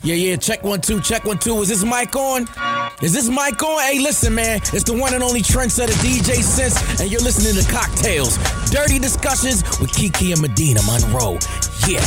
Yeah, check 1 2, check 1 2. Is this mic on? Is this mic on? Hey, listen, man. It's the one and only trendsetter DJ Sense, and you're listening to Cocktails. Dirty discussions with Kiki and Medina Monroe. Yeah.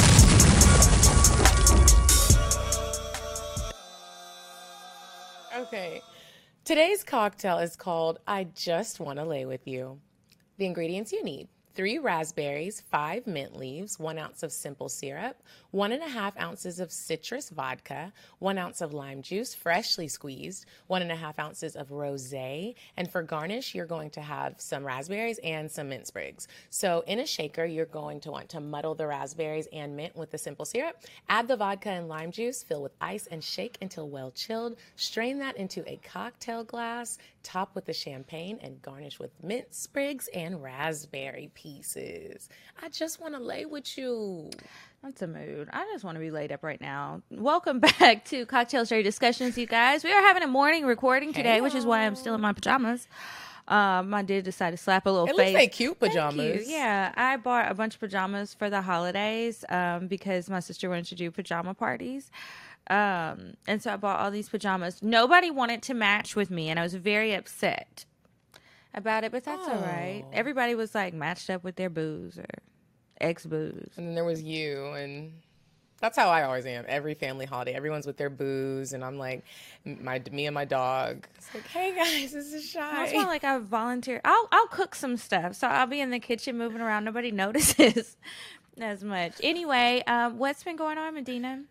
Okay. Today's cocktail is called I Just Want to Lay With You. The ingredients you need: 3 raspberries, 5 mint leaves, 1 ounce of simple syrup, 1.5 ounces of citrus vodka, 1 ounce of lime juice, freshly squeezed, 1.5 ounces of rosé, and for garnish, you're going to have some raspberries and some mint sprigs. So in a shaker, you're going to want to muddle the raspberries and mint with the simple syrup, add the vodka and lime juice, fill with ice, and shake until well chilled. Strain that into a cocktail glass, top with the champagne, and garnish with mint sprigs and raspberry pieces. I just want to lay with you. That's a mood. I just want to be laid up right now. Welcome back to Cocktail Dirty Discussions, you guys. We are having a morning recording today, which is why I'm still in my pajamas. I did decide to slap a little face. It looks like cute pajamas. Thank you. Yeah, I bought a bunch of pajamas for the holidays because my sister wanted to do pajama parties. And so I bought all these pajamas. Nobody wanted to match with me, and I was very upset about it, but that's all right. Everybody was like matched up with their booze or ex-booze. And then there was you, and that's how I always am. Every family holiday, everyone's with their booze, and I'm like, me and my dog. It's like, hey guys, this is Shy. That's why, like, I volunteer. I'll cook some stuff, so I'll be in the kitchen moving around. Nobody notices as much. Anyway, what's been going on, Medina?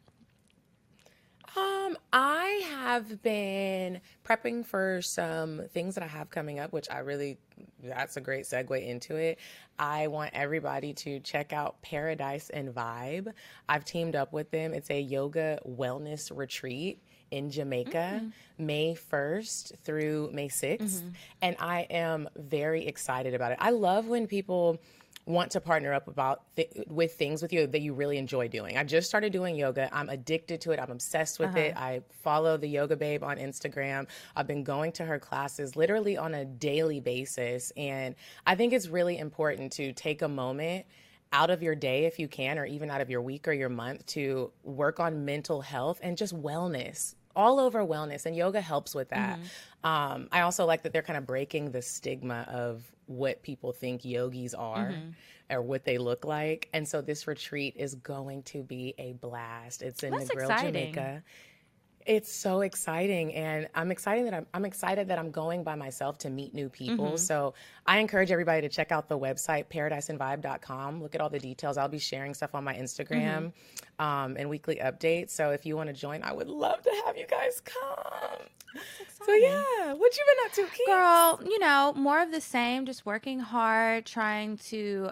I have been prepping for some things that I have coming up, which that's a great segue into it. I want everybody to check out Paradise and Vibe. I've teamed up with them. It's a yoga wellness retreat in Jamaica, May 1st through May 6th. And I am very excited about it. I love when people want to partner up with things with you that you really enjoy doing. I just started doing yoga. I'm addicted to it. I'm obsessed with it. I follow the Yoga Babe on Instagram. I've been going to her classes literally on a daily basis. And I think it's really important to take a moment out of your day, if you can, or even out of your week or your month, to work on mental health and just wellness. All over wellness, and yoga helps with that. I also like that they're kind of breaking the stigma of what people think yogis are or what they look like. And so this retreat is going to be a blast. It's in Negril, Jamaica. It's so exciting, and I'm excited that I'm going by myself to meet new people. So I encourage everybody to check out the website paradiseandvibe.com. Look at all the details. I'll be sharing stuff on my Instagram and weekly updates. So if you want to join, I would love to have you guys come. So yeah, what you been up to, Keith? Girl, more of the same. Just working hard, trying to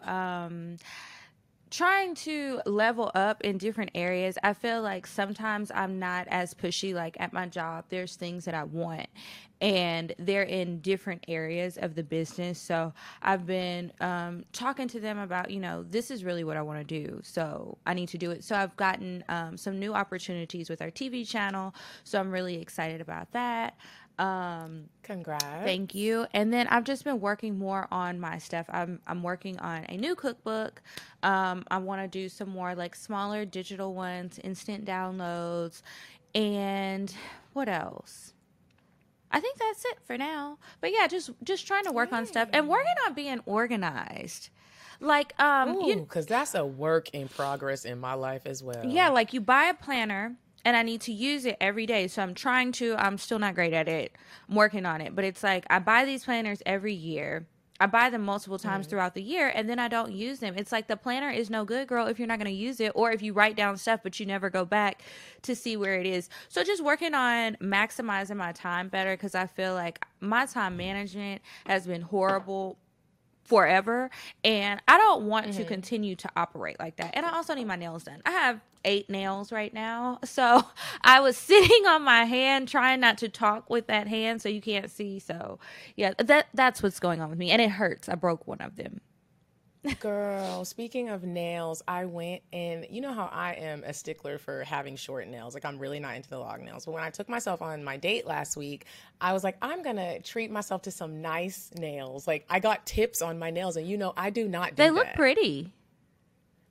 level up in different areas. I feel like sometimes I'm not as pushy. Like at my job, there's things that I want, and they're in different areas of the business. So I've been talking to them about, this is really what I want to do. So I need to do it. So I've gotten some new opportunities with our TV channel. So I'm really excited about that. Congrats. Thank you. And then I've just been working more on my stuff. I'm working on a new cookbook. I want to do some more like smaller digital ones, instant downloads, and what else? I think that's it for now. But yeah, just trying to work on stuff and working on being organized. Like, because that's a work in progress in my life as well. Yeah, like you buy a planner, and I need to use it every day. So I'm still not great at it. I'm working on it. But it's like I buy these planners every year. I buy them multiple times throughout the year, and then I don't use them. It's like the planner is no good, girl, if you're not going to use it, or if you write down stuff but you never go back to see where it is. So just working on maximizing my time better, because I feel like my time management has been horrible forever, and I don't want to continue to operate like that. And I also need my nails done. I have 8 nails right now, so I was sitting on my hand trying not to talk with that hand so you can't see. So yeah, that's what's going on with me, and it hurts. I broke one of them. Girl, speaking of nails, I went and you know how I am a stickler for having short nails. Like, I'm really not into the long nails. But when I took myself on my date last week, I was like, I'm going to treat myself to some nice nails. Like, I got tips on my nails, and I do not do that. They look pretty.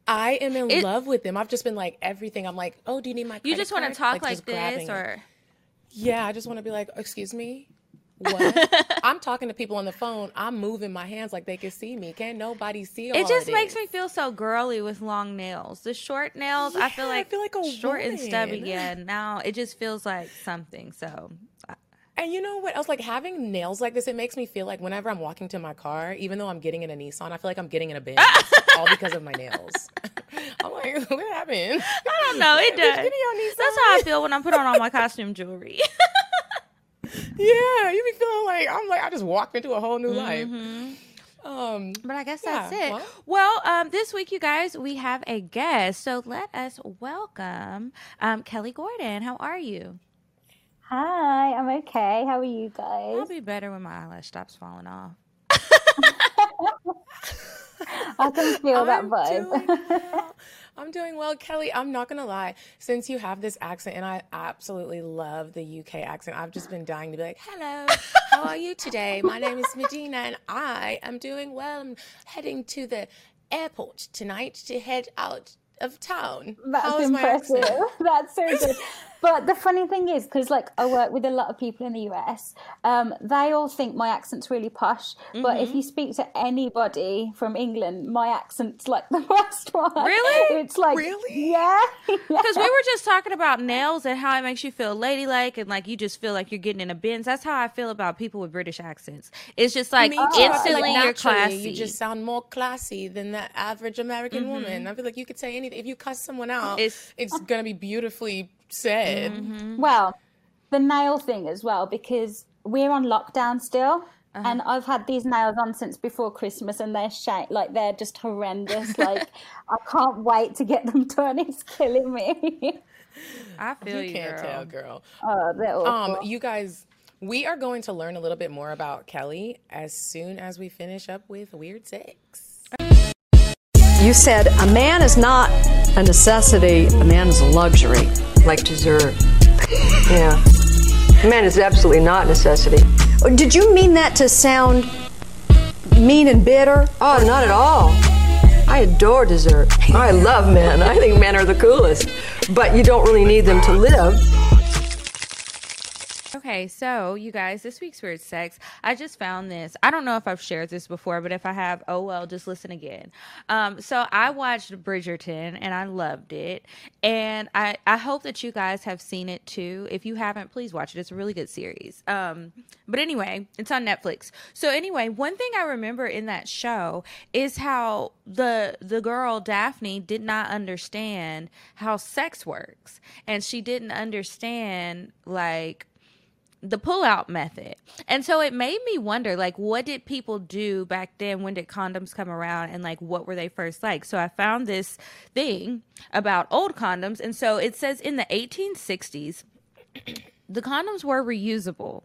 I am in love with them. I've just been like everything. I'm like, oh, do you need my credit You just want to card? talk like just grabbing this, it. or Yeah, I just want to be like, excuse me, what? I'm talking to people on the phone. I'm moving my hands like they can see me. Can't nobody see all it just of makes this? me feel so girly with long nails. The short nails, I feel Yeah, I like feel like a short and stubby. woman. Yeah, now it just feels like something. So And you know what else? Like having nails like this, it makes me feel like whenever I'm walking to my car, even though I'm getting in a Nissan, I feel like I'm getting in a Benz, all because of my nails. I'm like, what happened? I don't know. It Bitch, does. get in your Nissan. That's how I feel when I put on all my costume jewelry. Yeah, you be feeling like I just walked into a whole new life. But I guess Yeah, that's it. well. Well, this week, you guys, we have a guest. So let us welcome Kelly Gordon. How are you? Hi, I'm okay. How are you I'll guys? be better when my eyelash stops falling off. I can feel that I'm vibe. doing well. I'm doing well, Kelly. I'm not gonna lie. Since you have this accent, and I absolutely love the UK accent, I've just been dying to be like, "Hello, how are you today? My name is Medina, and I am doing well. I'm heading to the airport tonight to head out of town." That's How is my impressive. accent? That's so good. But the funny thing is, because like I work with a lot of people in the US, they all think my accent's really posh. But if you speak to anybody from England, my accent's like the worst one. Really? It's like, Really? yeah. Because we were just talking about nails and how it makes you feel ladylike and like you just feel like you're getting in a Benz. That's how I feel about people with British accents. It's just like Me too. I feel instantly like you're naturally classy. you just sound more classy than the average American woman. I feel like you could say anything. If you cuss someone out, It's- it's gonna be beautifully said. Well, the nail thing as well, because we're on lockdown still. And I've had these nails on since before Christmas, and they're just horrendous. Like, I can't wait to get them done. It's killing me. I feel You you, can't girl. tell, girl. Oh, they're awful. You guys, we are going to learn a little bit more about Kelly as soon as we finish up with Weird Sex. You said a man is not a necessity, a man is a luxury. Like dessert. Yeah. Man is absolutely not necessity. Did you mean that to sound mean and bitter? Oh, not at all. I adore dessert. I love men. I think men are the coolest. But you don't really need them to live. Okay, so you guys, this week's Weird Sex, I just found this. I don't know if I've shared this before, but if I have, oh well, just listen again. So I watched Bridgerton and I loved it. And I hope that you guys have seen it too. If you haven't, please watch it. It's a really good series. But anyway, it's on Netflix. So anyway, one thing I remember in that show is how the girl Daphne did not understand how sex works. And she didn't understand like the pull-out method. And so it made me wonder, like, what did people do back then? When did condoms come around? And, like, what were they first like? So I found this thing about old condoms. And so it says in the 1860s, the condoms were reusable.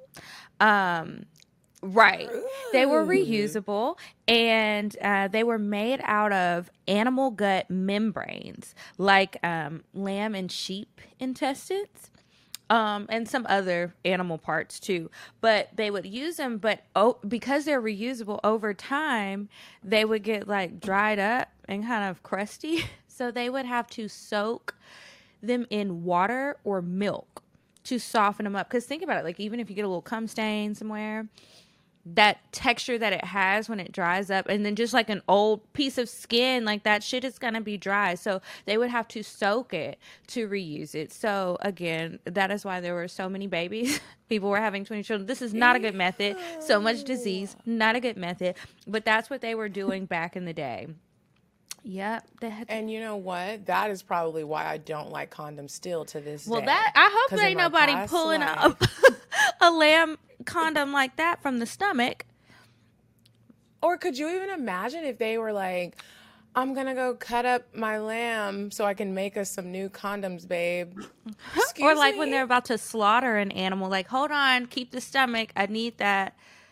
Right. They were reusable, and they were made out of animal gut membranes, like lamb and sheep intestines. And some other animal parts too, but they would use them. But because they're reusable, over time they would get like dried up and kind of crusty. So they would have to soak them in water or milk to soften them up. Because think about it, like even if you get a little cum stain somewhere, that texture that it has when it dries up, and then just like an old piece of skin, like that shit is going to be dry. So they would have to soak it to reuse it. So again, that is why there were so many babies. People were having 20 children. This is not a good method. So much disease, not a good method. But that's what they were doing back in the day. Yep. And you know what? That is probably why I don't like condoms still to this day. Well, that I hope 'Cause there in ain't my nobody past pulling life- up a lamb condom like that from the stomach. Or could you even imagine if they were like, I'm going to go cut up my lamb so I can make us some new condoms, babe. Or like me? when they're about to slaughter an animal, like, hold on, keep the stomach. I need that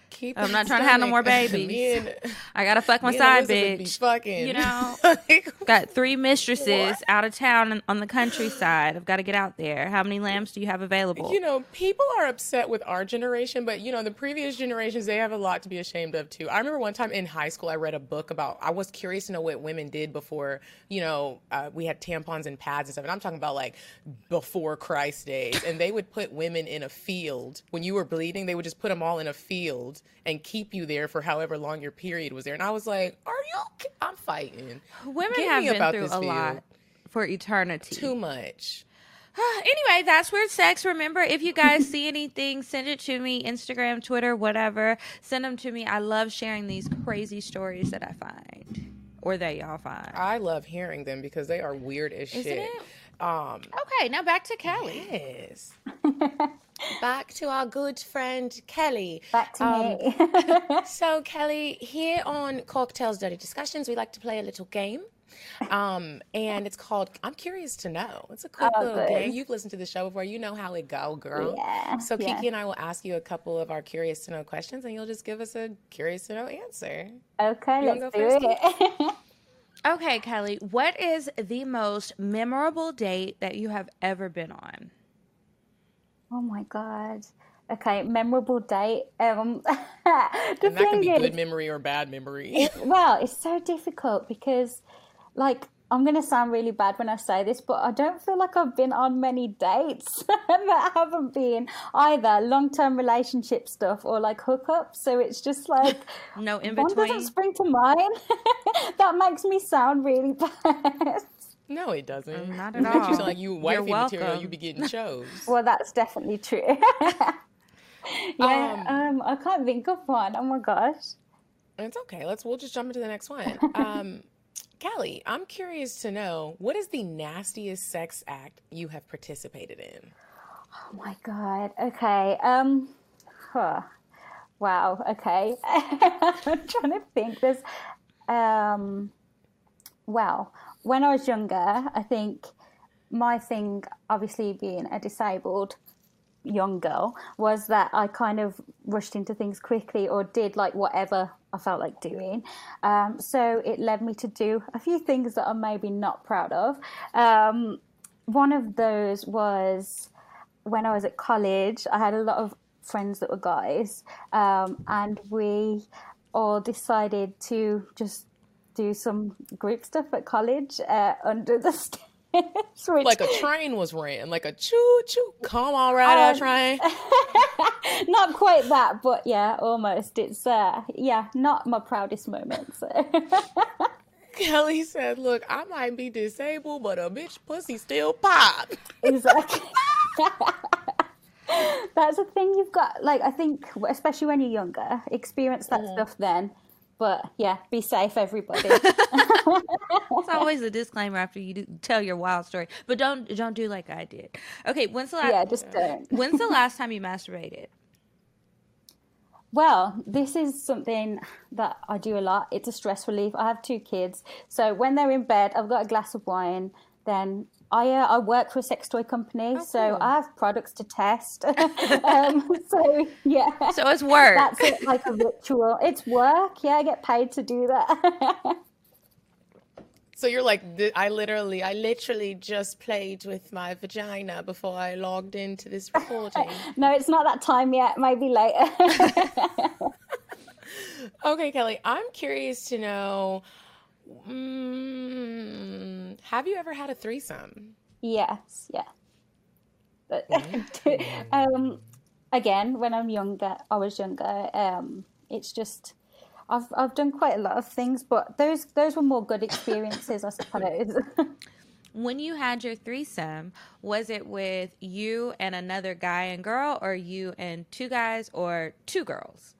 I'm not trying to have no more babies. I gotta fuck my side bitch. Fucking. You know, got 3 mistresses out of town on the countryside. I've got to get out there. How many lambs do you have available? You know, people are upset with our generation, but you know, the previous generations, they have a lot to be ashamed of too. I remember one time in high school, I read a book about, I was curious to know what women did before, you know, we had tampons and pads and stuff. And I'm talking about like before Christ days. And they would put women in a field. When you were bleeding, they would just put them all in a field and keep you there for however long your period was there. And I was like, are you okay? I'm fighting. Women have been through a lot for eternity. Too much. Anyway, that's Weird Sex. Remember, if you guys see anything, send it to me. Instagram, Twitter, whatever. Send them to me. I love sharing these crazy stories that I find. Or that y'all find. I love hearing them because they are weird as shit. Isn't it? Okay, now back to Kelly. Yes. Back to our good friend Kelly. Back to me. So Kelly, here on Cocktails Dirty Discussions, we like to play a little game. And it's called I'm Curious to Know. It's a cool little game. You've listened to the show before. You know how it go, girl. Yeah, so Kiki and I will ask you a couple of our Curious to Know questions, and you'll just give us a Curious to Know answer. Okay, let's do it. Okay, Kelly, what is the most memorable date that you have ever been on? Oh my God. Okay, memorable date. And that can be good memory or bad memory. Well, it's so difficult because, like, I'm going to sound really bad when I say this, but I don't feel like I've been on many dates that haven't been either long-term relationship stuff or like hookups. So it's just like no in one between. doesn't spring to mind. That makes me sound really bad. No, it doesn't. Not at all. It makes you sound like you wifey material. welcome. You be getting chose. Well, that's definitely true. I can't think of one. Oh my gosh. It's okay. We'll just jump into the next one. Kelly, I'm curious to know, what is the nastiest sex act you have participated in? Oh my God. Okay. Wow. Okay. I'm trying to think. There's, well, when I was younger, I think my thing, obviously being a disabled young girl, was that I kind of rushed into things quickly or did like whatever I felt like doing. So it led me to do a few things that I'm maybe not proud of. One of those was when I was at college. I had a lot of friends that were guys, and we all decided to just do some group stuff at college under the stairs. Like a train was ran, like a choo-choo, come on, ride a train. Not quite that, but yeah, almost. It's, not my proudest moment. So. Kelly said, look, I might be disabled, but a bitch pussy still pop. Exactly. That's the thing you've got, like, I think, especially when you're younger, experience that stuff then. But yeah, be safe, everybody. It's always a disclaimer after you tell your wild story, but don't do like I did. Okay, when's the last time you masturbated? Well, this is something that I do a lot. It's a stress relief. I have 2 kids, so when they're in bed, I've got a glass of wine. Then I work for a sex toy company, so I have products to test. So yeah. So it's work. That's it, like a ritual. It's work. Yeah, I get paid to do that. So you're like, I literally just played with my vagina before I logged into this recording. No, it's not that time yet. Maybe later. Okay, Kelly, I'm curious to know, have you ever had a threesome? Yes, yeah. But, again, when I was younger, it's just, I've done quite a lot of things, but those were more good experiences, I suppose. When you had your threesome, was it with you and another guy and girl, or you and 2 guys, or 2 girls?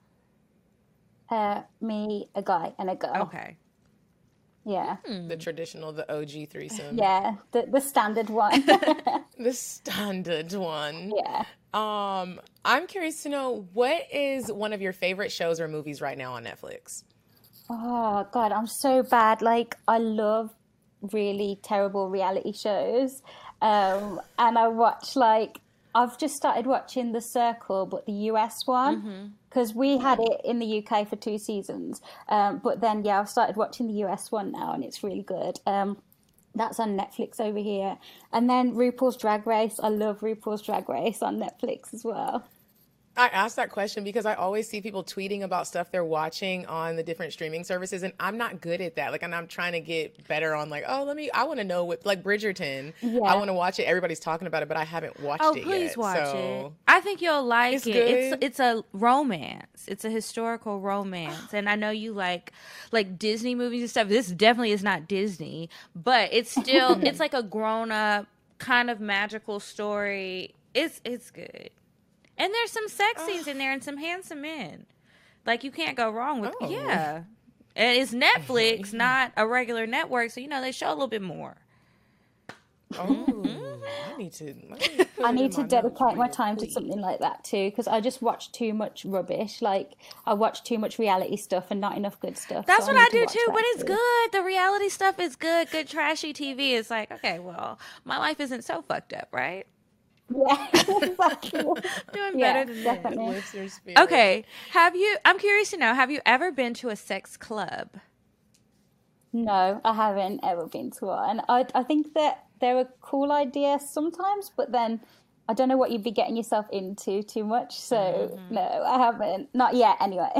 Me, a guy, and a girl. Okay. Yeah. The traditional, the OG threesome. Yeah, the standard one. The standard one. Yeah. I'm curious to know, what is one of your favorite shows or movies right now on Netflix? Oh, God, I'm so bad. Like, I love really terrible reality shows. And I watch, like, I've just started watching The Circle, but the US one. because we had it in the UK for 2 seasons. But then, yeah, I've started watching the US one now, and it's really good. That's on Netflix over here. And then RuPaul's Drag Race. I love RuPaul's Drag Race on Netflix as well. I asked that question because I always see people tweeting about stuff they're watching on the different streaming services, and I'm not good at that. Like, and I'm trying to get better on, like, I want to know what, like Bridgerton. Yeah. I want to watch it. Everybody's talking about it, but I haven't watched it yet. Oh, please watch it. I think you'll like it. Good. It's a romance. It's a historical romance, and I know you like Disney movies and stuff. This definitely is not Disney, but it's still it's like a grown up kind of magical story. It's good. And there's some sex scenes in there and some handsome men. Like, you can't go wrong with yeah. And it's Netflix, not a regular network, so, they show a little bit more. I need to dedicate my time to something like that, too, because I just watch too much rubbish. Like, I watch too much reality stuff and not enough good stuff. That's what I do, too, but it's good. The reality stuff is good. Good, trashy TV. It's like, okay, well, my life isn't so fucked up, right? Yeah, exactly. Doing better than definitely. Okay, I'm curious to know, have you ever been to a sex club? No, I haven't ever been to one. I think that they're a cool idea sometimes, but then I don't know what you'd be getting yourself into too much. So no, I haven't. Not yet, anyway.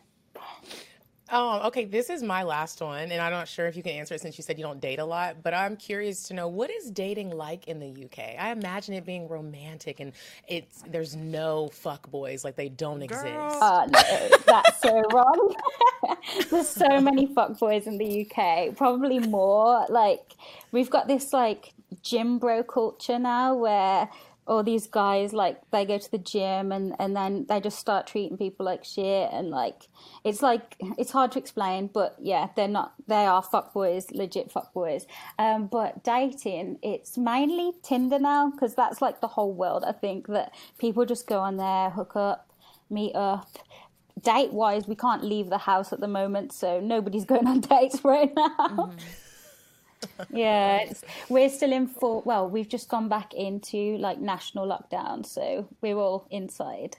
Okay, this is my last one, and I'm not sure if you can answer it since you said you don't date a lot, but I'm curious to know, what is dating like in the UK? I imagine it being romantic, and there's no fuck boys, like they don't exist. No, that's so wrong. There's so many fuck boys in the UK, probably more. Like, we've got this like gym bro culture now where all these guys, like, they go to the gym and then they just start treating people like shit, and it's hard to explain, but yeah, they are fuckboys, legit fuckboys. But dating, it's mainly Tinder now, because that's like the whole world. I think that people just go on there, hook up, meet up. Date wise, we can't leave the house at the moment, so nobody's going on dates right now. Yeah, we're still in we've just gone back into like national lockdown, so we're all inside.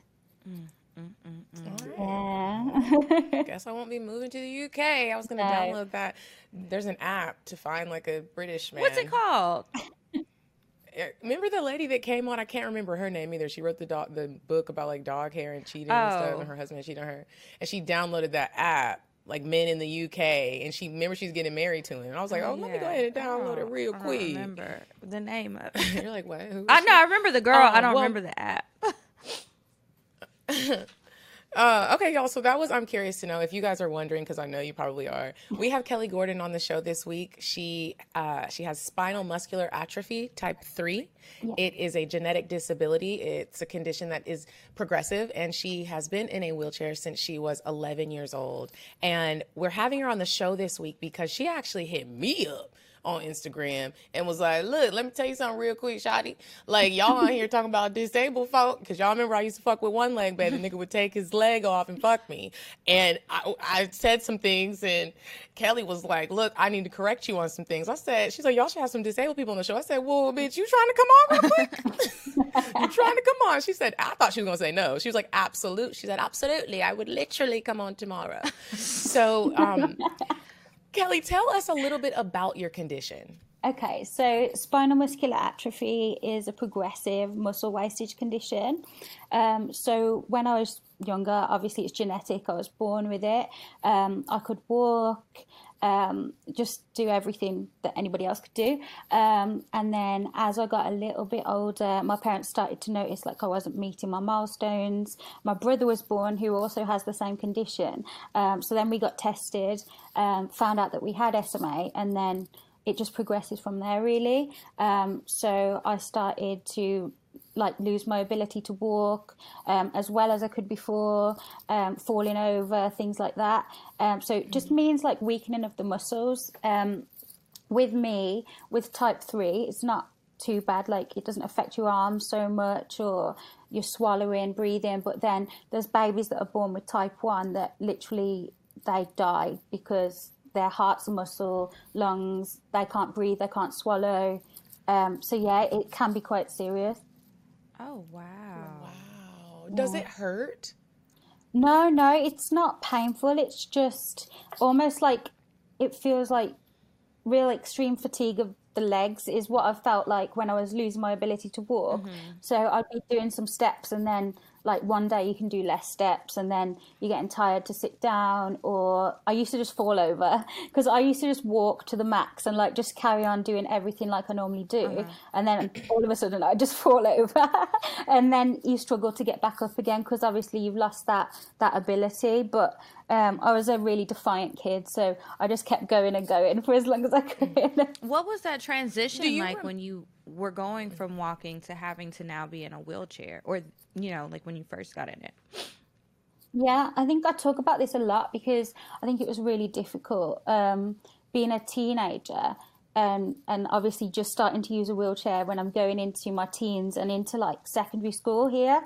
Yeah. Guess I won't be moving to the UK. I was going to download that. There's an app to find like a British man. What's it called? Remember the lady that came on? I can't remember her name either. She wrote the book about like dog hair and cheating and stuff, and her husband cheated on her. And she downloaded that app, like Men in the UK, and she's getting married to him. And I was like, let me go ahead and download it real quick. I don't remember the name of it. You're like, what? I know, I remember the girl. I don't remember the app. Okay, y'all. So that was, I'm curious to know if you guys are wondering, because I know you probably are. We have Kelly Gordon on the show this week. She has spinal muscular atrophy type 3. Yeah. It is a genetic disability. It's a condition that is progressive, and she has been in a wheelchair since she was 11 years old. And we're having her on the show this week because she actually hit me up on Instagram and was like, look, let me tell you something real quick, shawty. Like, y'all on here talking about disabled folk, because y'all remember I used to fuck with one leg, baby. The nigga would take his leg off and fuck me. And I said some things, and Kelly was like, look, I need to correct you on some things. She's like, y'all should have some disabled people on the show. I said, well, bitch, you trying to come on real quick? You trying to come on? She said, I thought she was going to say no. She was like, absolute. She said, absolutely. I would literally come on tomorrow. So, Kelly, tell us a little bit about your condition. Okay, so spinal muscular atrophy is a progressive muscle wastage condition. So when I was younger, obviously it's genetic. I was born with it. I could walk, just do everything that anybody else could do. And then as I got a little bit older, my parents started to notice like I wasn't meeting my milestones. My brother was born, who also has the same condition. So then we got tested, found out that we had SMA, and then it just progresses from there, really. So I started to lose my ability to walk as well as I could before, falling over, things like that. So it just means like weakening of the muscles. With me, with type 3, it's not too bad. Like, it doesn't affect your arms so much or your swallowing, breathing. But then there's babies that are born with type 1 that literally they die because their heart's a muscle, lungs, they can't breathe, they can't swallow. So yeah, it can be quite serious. Oh, wow. Wow. Does it hurt? No, it's not painful. It's just almost like it feels like real extreme fatigue of the legs is what I felt like when I was losing my ability to walk. So I'd be doing some steps, and then like one day you can do less steps, and then you're getting tired to sit down. Or I used to just fall over, because I used to just walk to the max and like just carry on doing everything like I normally do, and then all of a sudden I just fall over and then you struggle to get back up again, because obviously you've lost that ability. But I was a really defiant kid, so I just kept going and going for as long as I could. What was that transition like when you were going from walking to having to now be in a wheelchair, or, you know, like when you first got in it? Yeah, I think I talk about this a lot because I think it was really difficult being a teenager and obviously just starting to use a wheelchair when I'm going into my teens and into like secondary school here.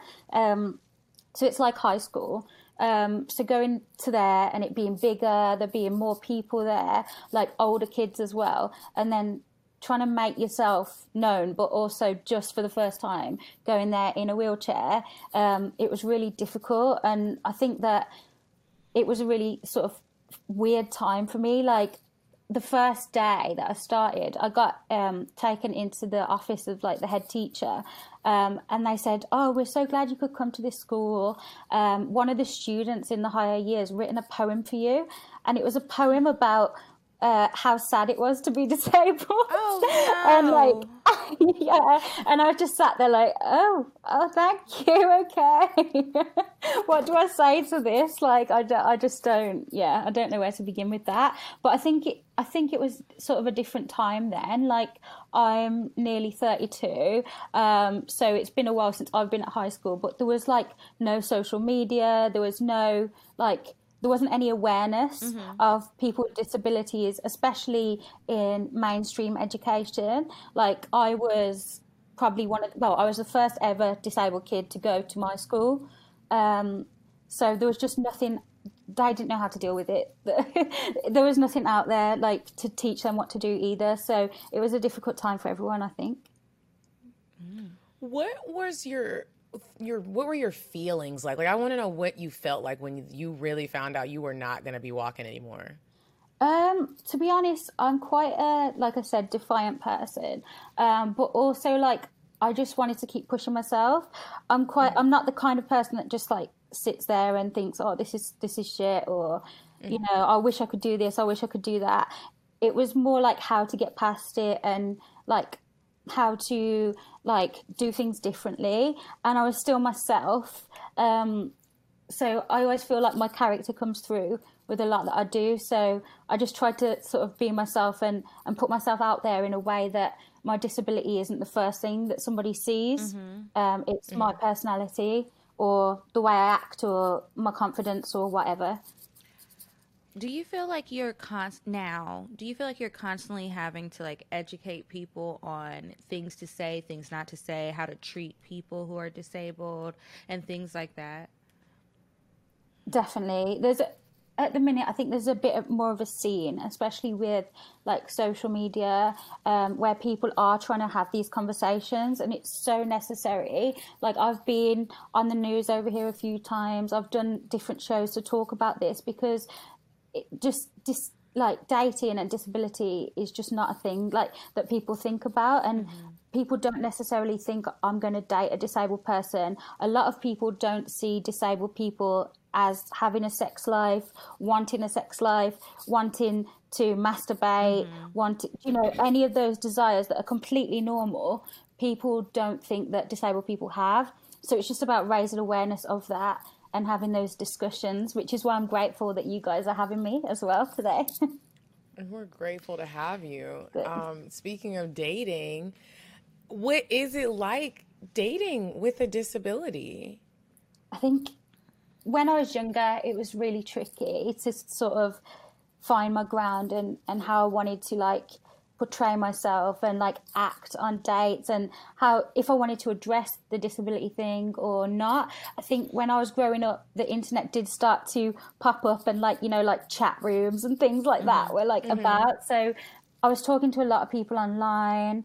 So it's like high school. So going to there and it being bigger, there being more people there, like older kids as well, and then trying to make yourself known, but also just for the first time going there in a wheelchair, it was really difficult. And I think that it was a really sort of weird time for me. Like the first day that I started, I got taken into the office of like the head teacher, and they said, "Oh, we're so glad you could come to this school. One of the students in the higher years written a poem for you," and it was a poem about how sad it was to be disabled. Oh, no. And like, yeah, and I just sat there like, oh, thank you, okay. What do I say to this? Like, I just don't, I don't know where to begin with that. But I think it was sort of a different time then. Like, I'm nearly 32, so it's been a while since I've been at high school, but there was like no social media, there was no there wasn't any awareness of people with disabilities, especially in mainstream education. Like I was probably I was the first ever disabled kid to go to my school. So there was just nothing, they didn't know how to deal with it. There was nothing out there like to teach them what to do either. So it was a difficult time for everyone, I think. What was what were your feelings like? Like, I want to know what you felt like when you really found out you were not going to be walking anymore. To be honest, I'm quite a, like I said, defiant person. But also like, I just wanted to keep pushing myself. I'm not the kind of person that just like sits there and thinks, oh, this is shit, or, you know, I wish I could do this, I wish I could do that. It was more like how to get past it and like how to like do things differently, and I was still myself, so I always feel like my character comes through with a lot that I do. So I just try to sort of be myself and put myself out there in a way that my disability isn't the first thing that somebody sees. It's my personality or the way I act or my confidence or whatever. Do you feel like you're constantly having to like educate people on things to say, things not to say, how to treat people who are disabled and things like that? Definitely. At the minute, I think there's a bit more of a scene, especially with like social media, where people are trying to have these conversations, and it's so necessary. Like I've been on the news over here a few times. I've done different shows to talk about this because like dating and disability is just not a thing like that people think about, and people don't necessarily think I'm going to date a disabled person. A lot of people don't see disabled people as having a sex life, wanting a sex life, wanting to masturbate, any of those desires that are completely normal. People don't think that disabled people have. So it's just about raising awareness of that and having those discussions, which is why I'm grateful that you guys are having me as well today. And we're grateful to have you. Speaking of dating, what is it like dating with a disability? I think when I was younger, it was really tricky to sort of find my ground and how I wanted to like portray myself and like act on dates, and how if I wanted to address the disability thing or not. I think when I was growing up, the internet did start to pop up, and like, you know, like chat rooms and things like that were like about. So I was talking to a lot of people online,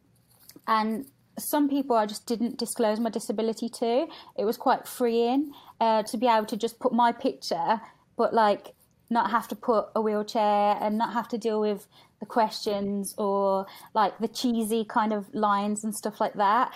and some people I just didn't disclose my disability to. It was quite freeing. to be able to just put my picture, but like not have to put a wheelchair and not have to deal with the questions or like the cheesy kind of lines and stuff like that.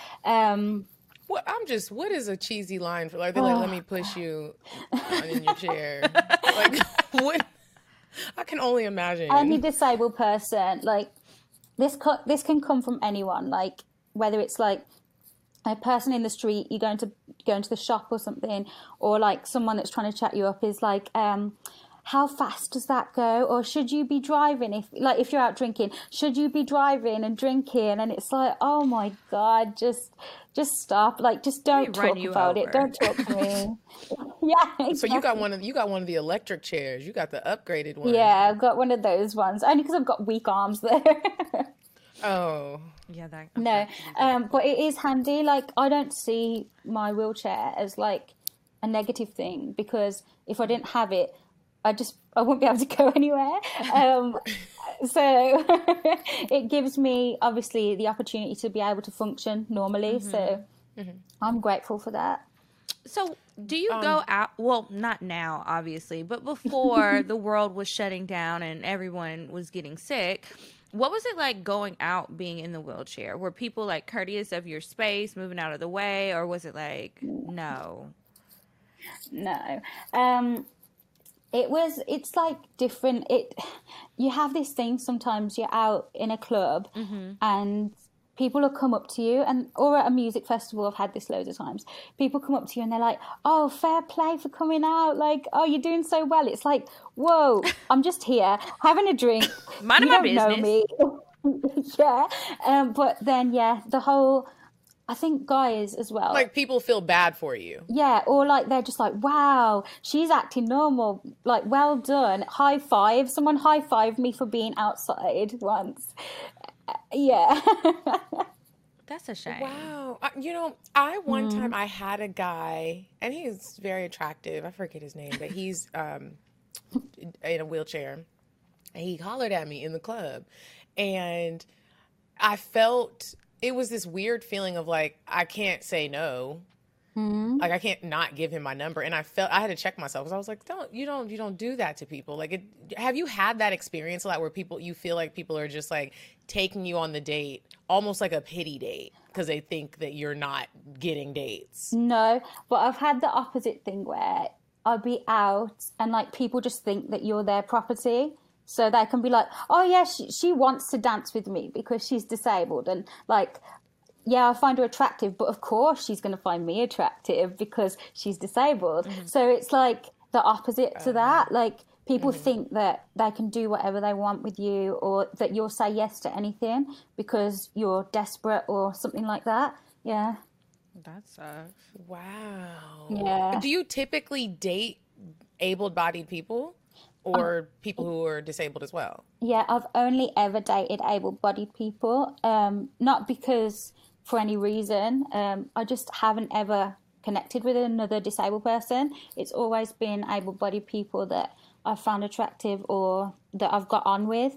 What is a cheesy line for? Like, they're like, let me push you in your chair. Like, what? I can only imagine. Any disabled person, like, this can come from anyone, like, whether it's like a person in the street, you're going to the shop or something, or like someone that's trying to chat you up is like, how fast does that go? Or should you be driving if you're out drinking, should you be driving and drinking? And it's like, oh my God, just stop. Like, just don't talk about it. Don't talk to me. Yeah. Exactly. So you got one of the electric chairs. You got the upgraded one. Yeah, I've got one of those ones. Only because I've got weak arms there. Oh. Yeah, that. No. But it is handy. Like, I don't see my wheelchair as like a negative thing, because if I didn't have it, I wouldn't be able to go anywhere. So it gives me, obviously, the opportunity to be able to function normally. Mm-hmm. So I'm grateful for that. So do you go out? Well, not now, obviously, but before the world was shutting down and everyone was getting sick, what was it like going out, being in the wheelchair? Were people like courteous of your space, moving out of the way, or was it like, no? No. It's like different. You have this thing, sometimes you're out in a club and people will come up to you, or at a music festival, I've had this loads of times, people come up to you and they're like, oh, fair play for coming out, like, oh, you're doing so well. It's like, whoa, I'm just here having a drink. Mind my business. Know me. Yeah. But then, the whole, I think guys as well. Like, people feel bad for you. Yeah, or like they're just like, wow, she's acting normal. Like, well done. High five. Someone high fived me for being outside once. Yeah. That's a shame. Wow. One time I had a guy, and he's very attractive. I forget his name, but he's in a wheelchair. And he hollered at me in the club. And I felt... it was this weird feeling of like, I can't say no. Mm-hmm. Like, I can't not give him my number. And I had to check myself, because I was like, you don't do that to people. Like, have you had that experience a lot where you feel like people are just like taking you on the date, almost like a pity date, because they think that you're not getting dates? No, but I've had the opposite thing where I'll be out and like people just think that you're their property. So they can be like, oh, yeah, she wants to dance with me because she's disabled. And like, yeah, I find her attractive, but of course she's going to find me attractive because she's disabled. Mm-hmm. So it's like the opposite to that. Like, people think that they can do whatever they want with you, or that you'll say yes to anything because you're desperate or something like that. Yeah. That sucks. Wow. Yeah. Do you typically date able-bodied people? Or people who are disabled as well? Yeah, I've only ever dated able-bodied people. Not because for any reason. I just haven't ever connected with another disabled person. It's always been able-bodied people that I've found attractive or that I've got on with.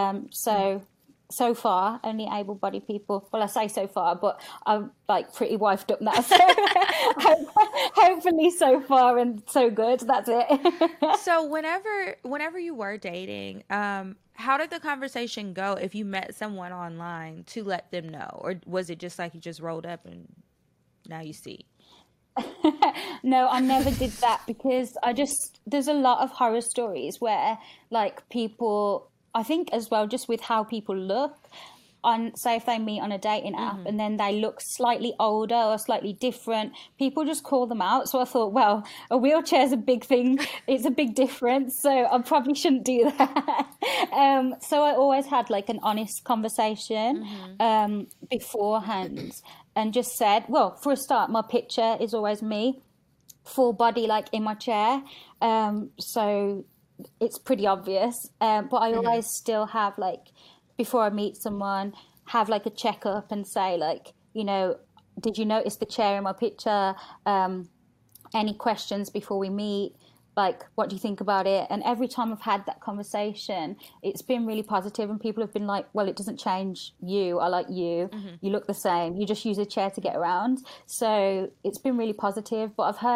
So far, only able-bodied people. Well, I say so far, but I'm like pretty wifed up now. So hopefully so far and so good. That's it. So whenever you were dating, how did the conversation go if you met someone online to let them know? Or was it just like you just rolled up and now you see? No, I never did that, because there's a lot of horror stories where like people... I think as well, just with how people look on, say if they meet on a dating app and then they look slightly older or slightly different, people just call them out. So I thought, well, a wheelchair's a big thing. It's a big difference. So I probably shouldn't do that. So I always had like an honest conversation beforehand, and just said, well, for a start, my picture is always me, full body, like in my chair. So it's pretty obvious, but I always still have, like, before I meet someone, have like a checkup and say, like, did you notice the chair in my picture? Any questions before we meet? Like, what do you think about it? And every time I've had that conversation, it's been really positive, and people have been like, well, it doesn't change you. I like you. Mm-hmm. You look the same. You just use a chair to get around. So it's been really positive. But I've heard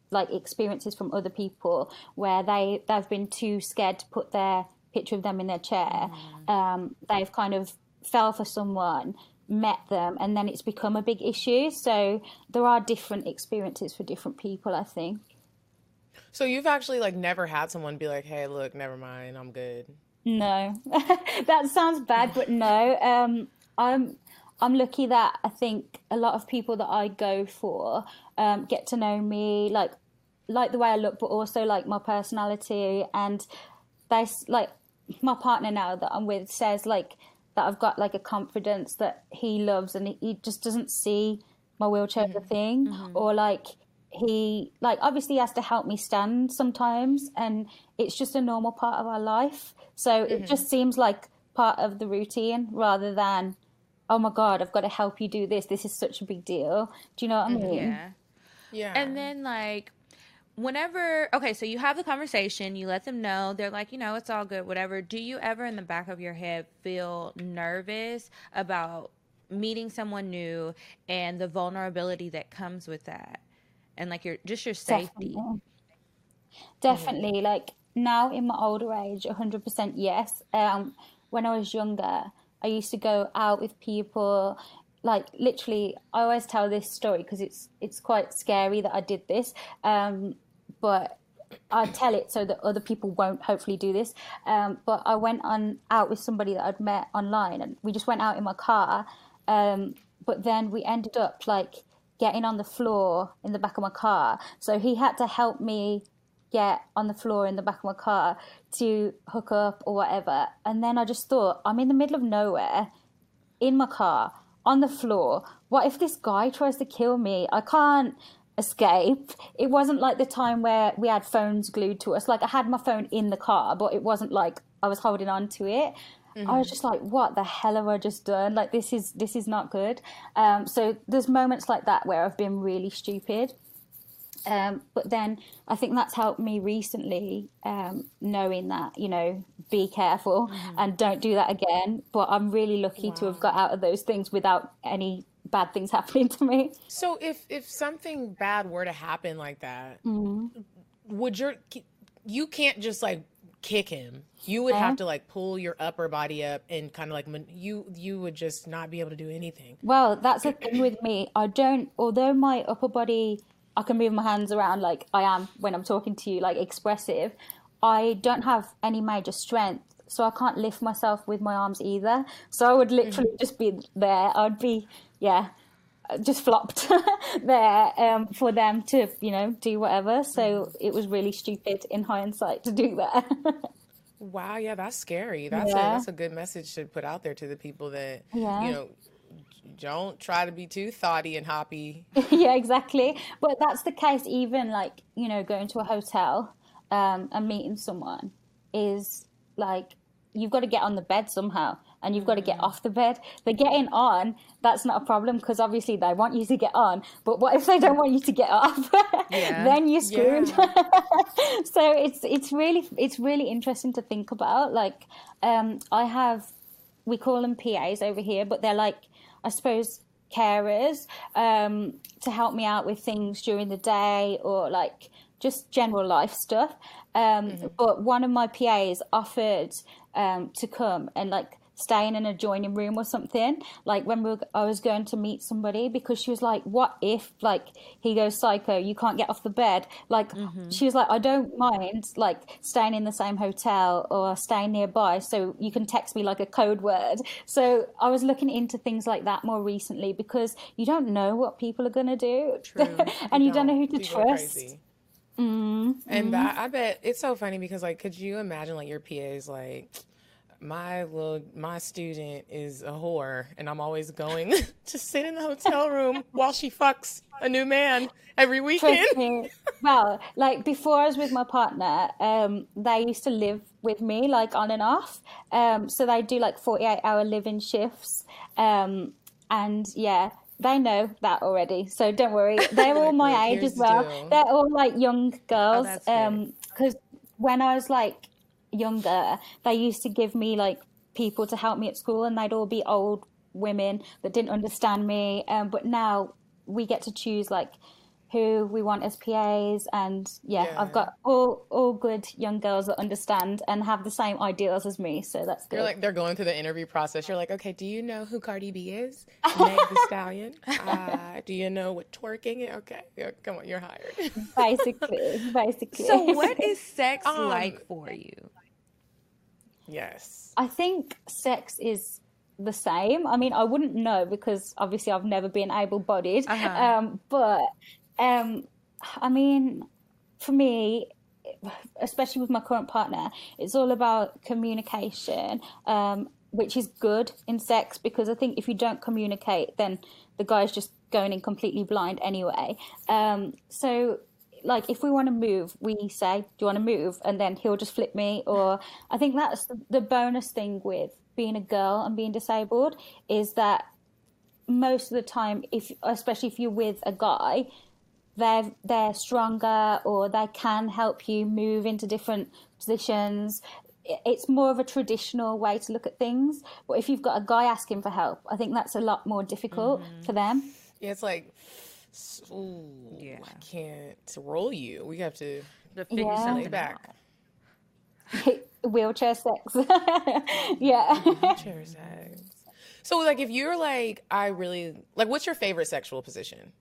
like experiences from other people where they've been too scared to put their picture of them in their chair. They've kind of fell for someone, met them, and then it's become a big issue. So there are different experiences for different people, I think. So you've actually like never had someone be like, hey, look, never mind, I'm good. No, that sounds bad, but no. I'm lucky that I think a lot of people that I go for get to know me, like the way I look, but also like my personality. And they like my partner now that I'm with says like that I've got like a confidence that he loves, and he just doesn't see my wheelchair as a thing, or like he like obviously has to help me stand sometimes, and it's just a normal part of our life. So it just seems like part of the routine rather than, oh my God, I've got to help you do this. This is such a big deal. Do you know what I mean? Yeah. Yeah. And then like whenever, okay, so you have the conversation, you let them know, they're like, it's all good, whatever. Do you ever in the back of your head feel nervous about meeting someone new and the vulnerability that comes with that? And like your safety. Definitely. Like now in my older age, 100% yes. When I was younger, I used to go out with people. Like literally, I always tell this story because it's quite scary that I did this. But I tell it so that other people won't hopefully do this. But I went out with somebody that I'd met online, and we just went out in my car. But then we ended up like getting on the floor in the back of my car. So he had to help me get on the floor in the back of my car to hook up or whatever. And then I just thought, I'm in the middle of nowhere, in my car, on the floor. What if this guy tries to kill me? I can't escape. It wasn't like the time where we had phones glued to us. Like I had my phone in the car, but it wasn't like I was holding on to it. I was just like, what the hell have I just done? Like, this is not good. So there's moments like that where I've been really stupid. But then I think that's helped me recently, knowing that, be careful and don't do that again. But I'm really lucky to have got out of those things without any bad things happening to me. So if something bad were to happen like that, you can't just like kick him. You would have to like pull your upper body up and kind of like you would just not be able to do anything. Well, that's the thing with me. Although my upper body, I can move my hands around like I am when I'm talking to you, like expressive, I don't have any major strength. So I can't lift myself with my arms either. So I would literally just be there. I'd be, just flopped there for them to, do whatever. So it was really stupid in hindsight to do that. Wow, yeah, that's scary. That's a good message to put out there to the people that, don't try to be too thoughty and hoppy. Yeah, exactly. But that's the case even like, going to a hotel and meeting someone is like, you've got to get on the bed somehow and you've got to get off the bed. The getting on, that's not a problem because obviously they want you to get on. But what if they don't want you to get off? Then you're screwed. Yeah. So it's really interesting to think about. Like we call them PAs over here, but they're like, I suppose, carers to help me out with things during the day or like just general life stuff. But one of my PAs offered to come and like stay in an adjoining room or something, like when I was going to meet somebody, because she was like, what if like he goes psycho, you can't get off the bed? Like she was like, I don't mind like staying in the same hotel or staying nearby so you can text me like a code word. So I was looking into things like that more recently because you don't know what people are going to do. True. And you don't know who to trust. And I bet it's so funny because like, could you imagine like your PA is like, my student is a whore and I'm always going to sit in the hotel room while she fucks a new man every weekend. Well, like before I was with my partner, they used to live with me like on and off. So they do like 48-hour living shifts. And yeah, they know that already. So don't worry. They're all my age as well. They're all like young girls. Because when I was like younger, they used to give me like people to help me at school and they'd all be old women that didn't understand me. But now we get to choose like who we want as PAs, and I've got all good young girls that understand and have the same ideals as me, so that's good. You're like, they're going through the interview process. You're like, okay, do you know who Cardi B is? Meg Thee Stallion. Do you know what twerking is? Okay, come on, you're hired. Basically. So what is sex like for you? Yes. I think sex is the same. I mean, I wouldn't know because obviously I've never been able-bodied. But I mean, for me, especially with my current partner, it's all about communication, which is good in sex, because I think if you don't communicate, then the guy's just going in completely blind anyway. So like if we want to move, we say, do you want to move? And then he'll just flip me. Or I think that's the bonus thing with being a girl and being disabled, is that most of the time, especially if you're with a guy, they're stronger, or they can help you move into different positions. It's more of a traditional way to look at things. But if you've got a guy asking for help, I think that's a lot more difficult for them. Yeah, it's like, I can't roll you. We have to figure something back. Wheelchair sex. Wheelchair sex. So like, if you're like, what's your favorite sexual position?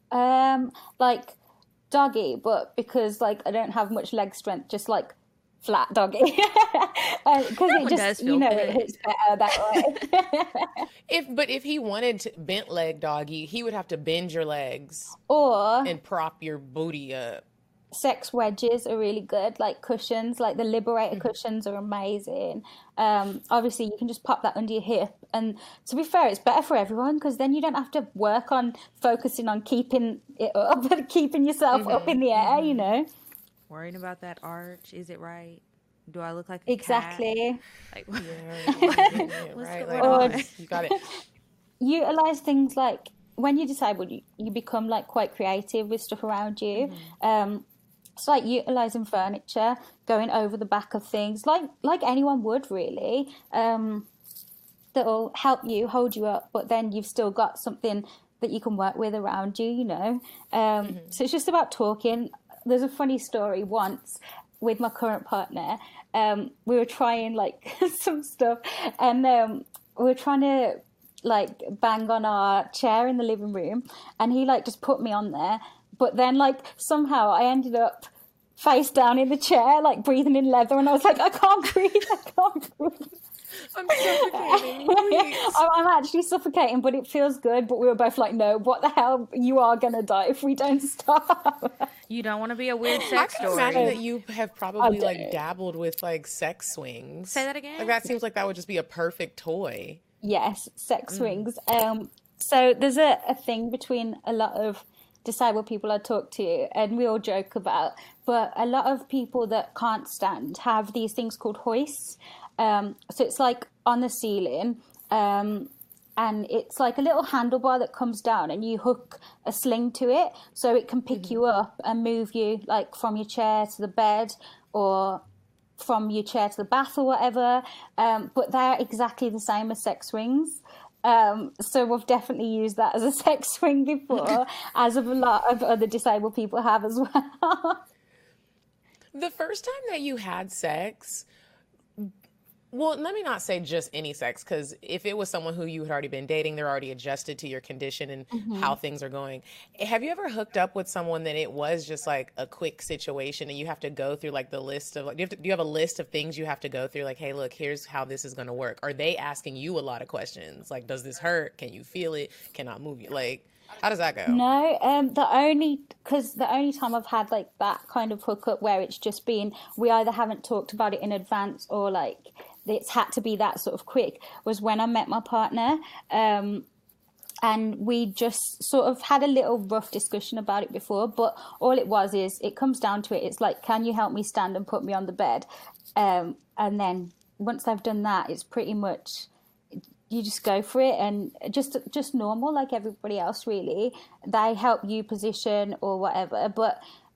Like doggy, but because like I don't have much leg strength, just like flat doggy. Because it just, it hits better that way. But if he wanted to bent leg doggy, he would have to bend your legs and prop your booty up. Sex wedges are really good, like cushions, like the Liberator cushions are amazing. Obviously you can just pop that under your hip, and to be fair, it's better for everyone, because then you don't have to work on focusing on keeping it up and keeping yourself up in the air, Worrying about that arch, is it right? Do I look like a cat? Like, what's going on? You got it. Utilize things like, when you're disabled, you become like quite creative with stuff around you. It's like utilizing furniture, going over the back of things, like anyone would really, that'll help you, hold you up, but then you've still got something that you can work with around you, So it's just about talking. There's a funny story once with my current partner. We were trying like some stuff, and we were trying to like bang on our chair in the living room, and he like just put me on there, but then like somehow I ended up face down in the chair, like breathing in leather, and I was like, I can't breathe. I'm suffocating. I'm actually suffocating, but it feels good. But we were both like, no, what the hell? You are gonna die if we don't stop. You don't want to be a weird sex story. I can imagine that you have probably like dabbled with like sex swings. Say that again. Like that seems like that would just be a perfect toy. Yes, sex swings. So there's a thing between a lot of disabled people I talk to, and we all joke about, but a lot of people that can't stand have these things called hoists. So it's like on the ceiling, and it's like a little handlebar that comes down, and you hook a sling to it, so it can pick you up and move you like from your chair to the bed, or from your chair to the bath or whatever, but they're exactly the same as sex swings. So we've definitely used that as a sex swing before, as of a lot of other disabled people have as well. The first time that you had sex, well, let me not say just any sex, because if it was someone who you had already been dating, they're already adjusted to your condition and how things are going. Have you ever hooked up with someone that it was just like a quick situation and you have to go through like the list of, like, do you have a list of things you have to go through? Like, hey, look, here's how this is going to work. Are they asking you a lot of questions? Like, does this hurt? Can you feel it? Can I move you? Like, how does that go? No, the only time I've had like that kind of hookup where it's just been, we either haven't talked about it in advance or like it's had to be that sort of quick, was when I met my partner, and we just sort of had a little rough discussion about it before, but all it was is, it comes down to it, it's like, can you help me stand and put me on the bed? And then once they've done that, it's pretty much, you just go for it, and just normal like everybody else really. They help you position or whatever, but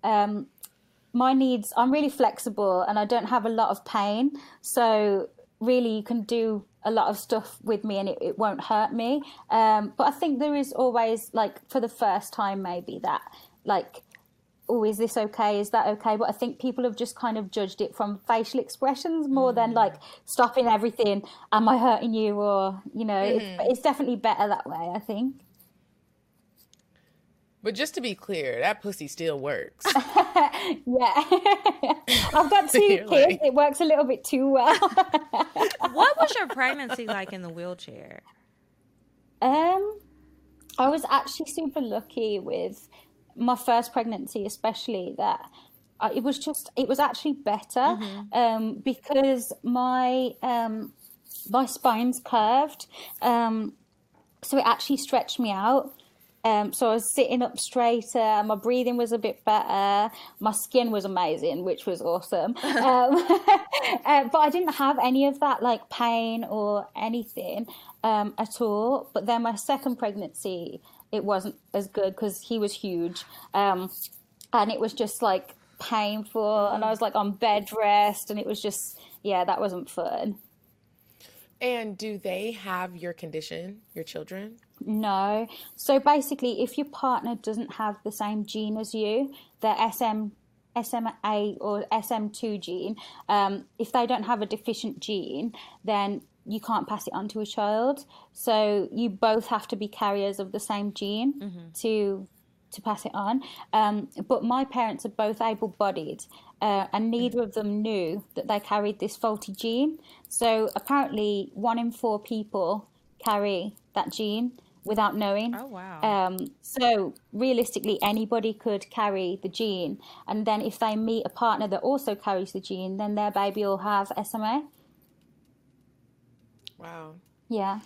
my needs, I'm really flexible and I don't have a lot of pain, so really you can do a lot of stuff with me and it won't hurt me, but I think there is always, like, for the first time maybe, that like, oh, is this okay? Is that okay? But I think people have just kind of judged it from facial expressions more than like stopping everything. Am I hurting you? Or, you know, it's definitely better that way, I think. But just to be clear, that pussy still works. Yeah. I've got 2 kids. Like... It works a little bit too well. What was your pregnancy like in the wheelchair? I was actually super lucky with my first pregnancy, especially that it was actually better because my spine's curved, so it actually stretched me out. So I was sitting up straighter, my breathing was a bit better, my skin was amazing, which was awesome. But I didn't have any of that like pain or anything at all. But then my second pregnancy, it wasn't as good because he was huge. And it was just like painful and I was like on bed rest and it was just, yeah, that wasn't fun. And do they have your condition, your children? No. So basically, if your partner doesn't have the same gene as you, the SMA or SM2 gene, if they don't have a deficient gene, then you can't pass it on to a child. So you both have to be carriers of the same gene to pass it on. But my parents are both able-bodied, and neither of them knew that they carried this faulty gene. So apparently 1 in 4 people carry that gene without knowing. Oh, wow. So realistically, anybody could carry the gene. And then if they meet a partner that also carries the gene, then their baby will have SMA. Wow. Yeah.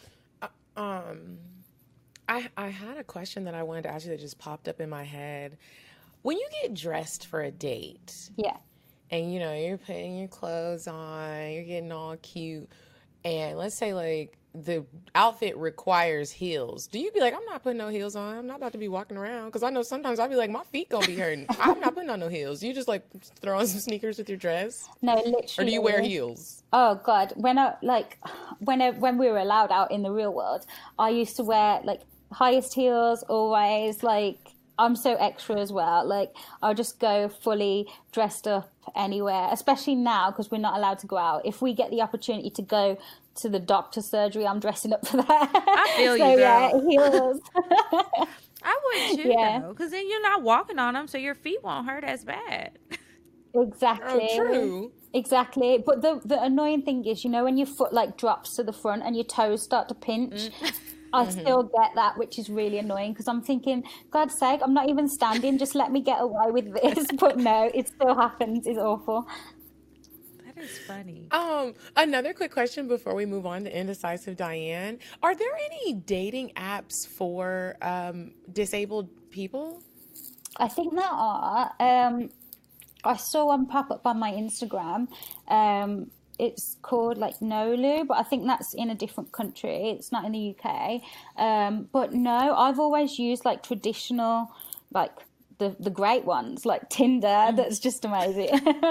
I had a question that I wanted to ask you that just popped up in my head. When you get dressed for a date, Yeah. and you know, you're putting your clothes on, you're getting all cute, and let's say like the outfit requires heels, do you be like, I'm not putting no heels on, I'm not about to be walking around? Because I know sometimes I'll be like, my feet gonna be hurting. I'm not putting on no heels. You just like throw on some sneakers with your dress? No, literally. Or do you wear heels? Oh God, when we were allowed out in the real world, I used to wear like highest heels always. Like I'm so extra as well. Like I'll just go fully dressed up anywhere, especially now because we're not allowed to go out. If we get the opportunity to go to the doctor's surgery, I'm dressing up for that. I feel you, so, girl. Yeah, heels. I would too, Yeah. though, because then you're not walking on them, so your feet won't hurt as bad. Exactly. Oh, true. Exactly. But the annoying thing is, you know, when your foot like drops to the front and your toes start to pinch, I still get that, which is really annoying because I'm thinking, God's sake, I'm not even standing. Just let me get away with this. But no, it still happens. It's awful. That is funny. Another quick question before we move on to Indecisive Diane. Are there any dating apps for disabled people? I think there are. I saw one pop up on my Instagram. It's called like Nolu, but I think that's in a different country. It's not in the UK. But no, I've always used like traditional, like the great ones, like Tinder. That's just amazing.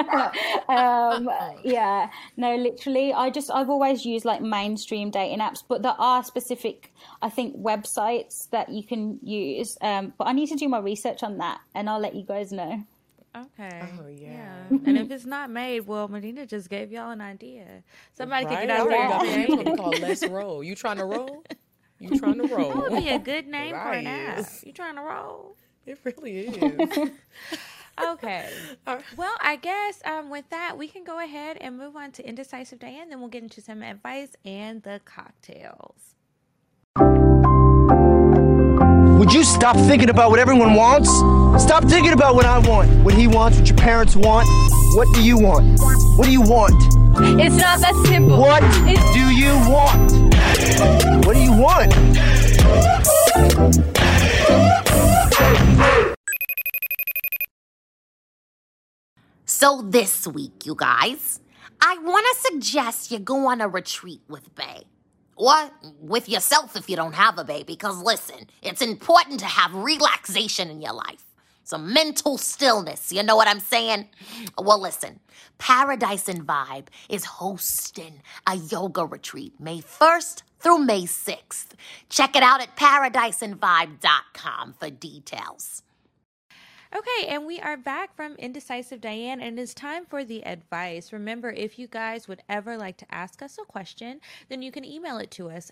Yeah, no, literally, I've always used like mainstream dating apps, but there are specific, I think, websites that you can use. But I need to do my research on that, and I'll let you guys know. Okay. Oh, yeah. And if it's not made, well, Medina just gave y'all an idea. Somebody could get I out already there got and a create name it. called Let's Roll. You trying to roll? You trying to roll? That would be a good name for an Right. app. You trying to roll? It really is. Okay. Well, I guess with that, we can go ahead and move on to Indecisive Diane. Then we'll get into some advice and the cocktails. Would you stop thinking about what everyone wants? Stop thinking about what I want, what he wants, what your parents want. What do you want? What do you want? It's not that simple. What do you want? What do you want? So this week, you guys, I want to suggest you go on a retreat with Bae. Or with yourself if you don't have a baby, because listen, it's important to have relaxation in your life. Some mental stillness, you know what I'm saying? Well, listen, Paradise and Vibe is hosting a yoga retreat May 1st through May 6th. Check it out at paradiseandvibe.com for details. Okay, and we are back from Indecisive Diane, and it's time for the advice. Remember, if you guys would ever like to ask us a question, then you can email it to us,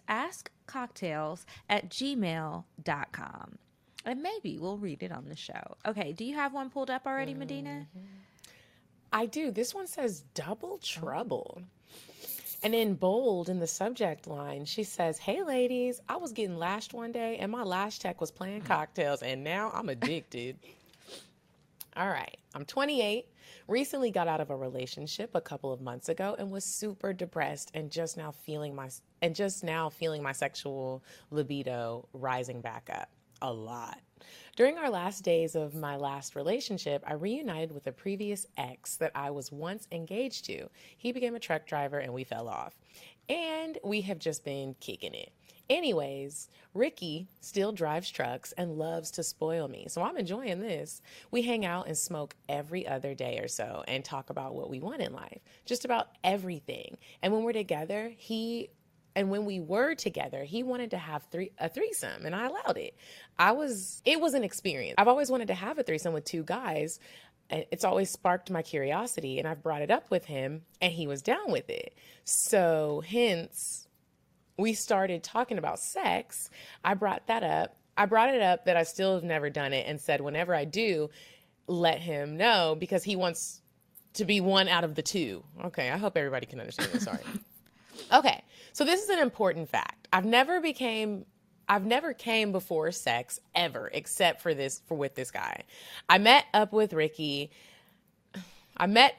askcocktails@gmail.com. And maybe we'll read it on the show. Okay, do you have one pulled up already, Medina? I do. This one says double trouble. And in bold in the subject line, she says, "Hey ladies, I was getting lashed one day and my lash tech was playing cocktails and now I'm addicted." All right. I'm 28, recently got out of a relationship a couple of months ago and was super depressed and just now feeling my sexual libido rising back up a lot. During our last days of my last relationship, I reunited with a previous ex that I was once engaged to. He became a truck driver and we fell off. And we have just been kicking it. Anyways, Ricky still drives trucks and loves to spoil me, so I'm enjoying this. We hang out and smoke every other day or so and talk about what we want in life, just about everything. And when we're together, when we were together, he wanted to have a threesome, and I allowed it. It was an experience. I've always wanted to have a threesome with two guys. It's always sparked my curiosity, and I've brought it up with him, and he was down with it. So hence, we started talking about sex. I brought it up that I still have never done it and said whenever I do, let him know because he wants to be one out of the two. Okay, I hope everybody can understand this. Sorry. Okay, so this is an important fact. I've never came before sex ever, except for with this guy. I met up with Ricky. I met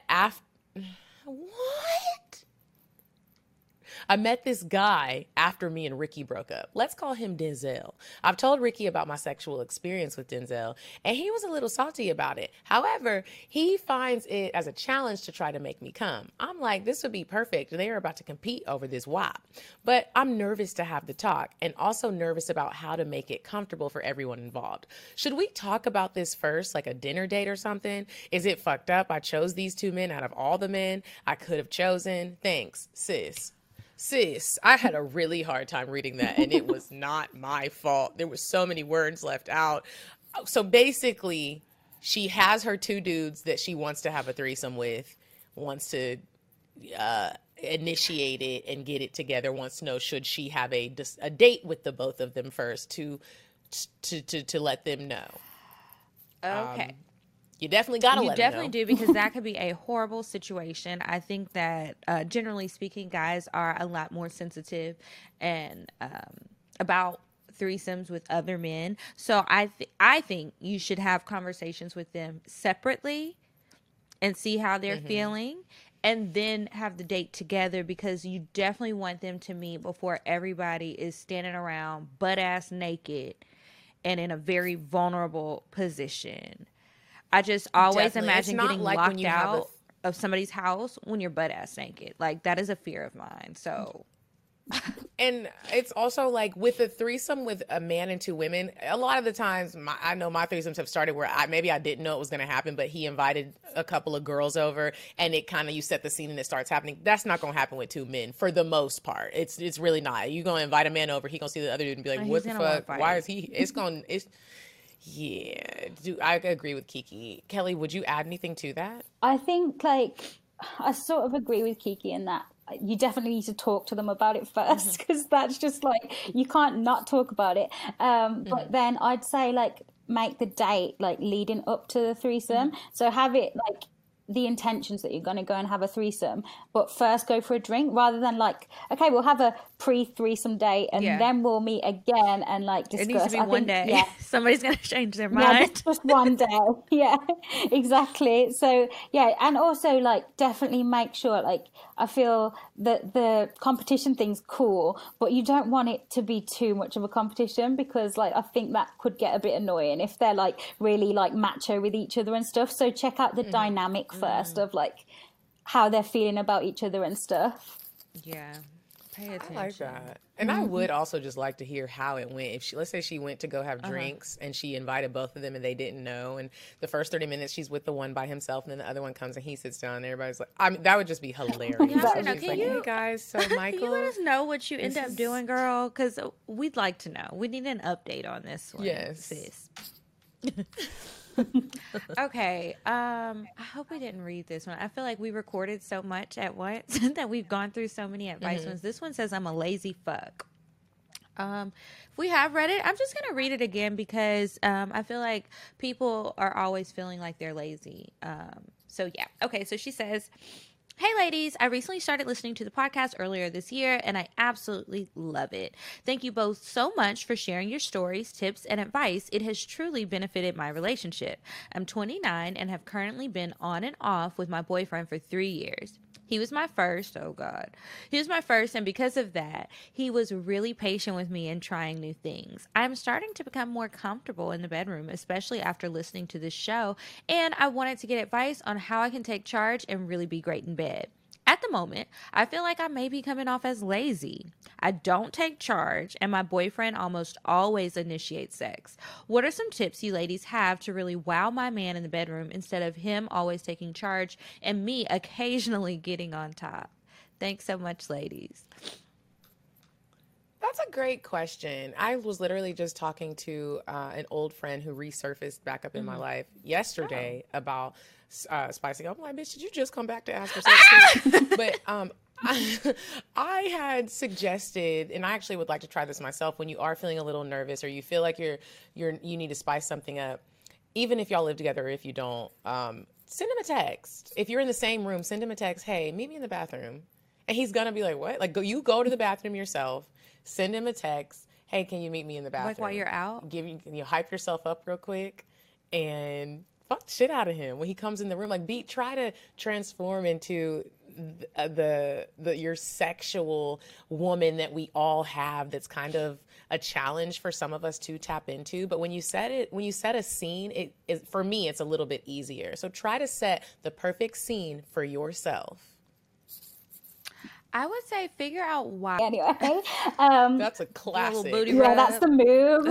this guy after me and Ricky broke up. Let's call him Denzel. I've told Ricky about my sexual experience with Denzel, and he was a little salty about it. However, he finds it as a challenge to try to make me come. I'm like, this would be perfect. They are about to compete over this WAP. But I'm nervous to have the talk and also nervous about how to make it comfortable for everyone involved. Should we talk about this first, like a dinner date or something? Is it fucked up? I chose these two men out of all the men I could have chosen. Thanks, sis. Sis, I had a really hard time reading that, and it was not my fault. There were so many words left out. So basically, she has her two dudes that she wants to have a threesome with, wants to initiate it and get it together, wants to know should she have a date with the both of them first to let them know. Okay. You definitely got to let them know. You definitely do, because that could be a horrible situation. I think that generally speaking, guys are a lot more sensitive and about threesomes with other men. So I think you should have conversations with them separately and see how they're feeling, and then have the date together, because you definitely want them to meet before everybody is standing around butt ass naked and in a very vulnerable position. I just always imagine getting locked out of somebody's house when you're butt ass naked. Like, that is a fear of mine. So, and it's also like with a threesome with a man and two women, a lot of the times I know my threesomes have started where I didn't know it was going to happen, but he invited a couple of girls over and it kind of, you set the scene and it starts happening. That's not going to happen with two men for the most part. It's really not. You're going to invite a man over, he going to see the other dude and be like, what the fuck? Why is he? Yeah, I agree with Kiki. Kelly, would you add anything to that? I think, I sort of agree with Kiki in that you definitely need to talk to them about it first, because that's just you can't not talk about it. But then I'd say make the date leading up to the threesome. So have it the intentions that you're going to go and have a threesome, but first go for a drink, rather than okay, we'll have a pre-threesome date and then we'll meet again and discuss. It needs to be one day. Yeah. Somebody's going to change their mind. Just one day. Yeah, exactly. So yeah, and also definitely make sure I feel that the competition thing's cool, but you don't want it to be too much of a competition, because I think that could get a bit annoying if they're really macho with each other and stuff. So check out the dynamic first of how they're feeling about each other and stuff. Yeah, pay attention. I like that. And I would also just like to hear how it went. If let's say she went to go have drinks and she invited both of them and they didn't know, and the first 30 minutes she's with the one by himself and then the other one comes and he sits down and everybody's that would just be hilarious. Hey guys, so Michael, can you let us know what you end up doing, girl? Because we'd like to know. We need an update on this one. Yes. Sis. Okay. I hope we didn't read this one. I feel like we recorded so much at once that we've gone through so many advice ones. This one says I'm a lazy fuck. If we have read it, I'm just going to read it again because I feel like people are always feeling like they're lazy. So yeah. Okay. So she says, hey ladies, I recently started listening to the podcast earlier this year and I absolutely love it. Thank you both so much for sharing your stories, tips, and advice. It has truly benefited my relationship. I'm 29 and have currently been on and off with my boyfriend for 3 years. He was my first, oh God. He was my first, and because of that, he was really patient with me in trying new things. I'm starting to become more comfortable in the bedroom, especially after listening to this show, and I wanted to get advice on how I can take charge and really be great in bed. At the moment, I feel like I may be coming off as lazy. I don't take charge, and my boyfriend almost always initiates sex. What are some tips you ladies have to really wow my man in the bedroom instead of him always taking charge and me occasionally getting on top? Thanks so much, ladies. That's a great question. I was literally just talking to an old friend who resurfaced back up in my life yesterday about spicing up. I'm like, bitch, did you just come back to ask for sex? But I had suggested, and I actually would like to try this myself, when you are feeling a little nervous or you feel like you need to spice something up, even if y'all live together or if you don't, send him a text. If you're in the same room, send him a text. Hey, meet me in the bathroom. And he's going to be like, what? Like, go to the bathroom yourself. Send him a text. Hey, can you meet me in the bathroom? Like while you're out? You hype yourself up real quick and fuck the shit out of him when he comes in the room. Like, try to transform into your sexual woman that we all have. That's kind of a challenge for some of us to tap into. But when you set a scene, for me, it's a little bit easier. So try to set the perfect scene for yourself. I would say figure out why. Anyway, that's a classic. Yeah, that's the move.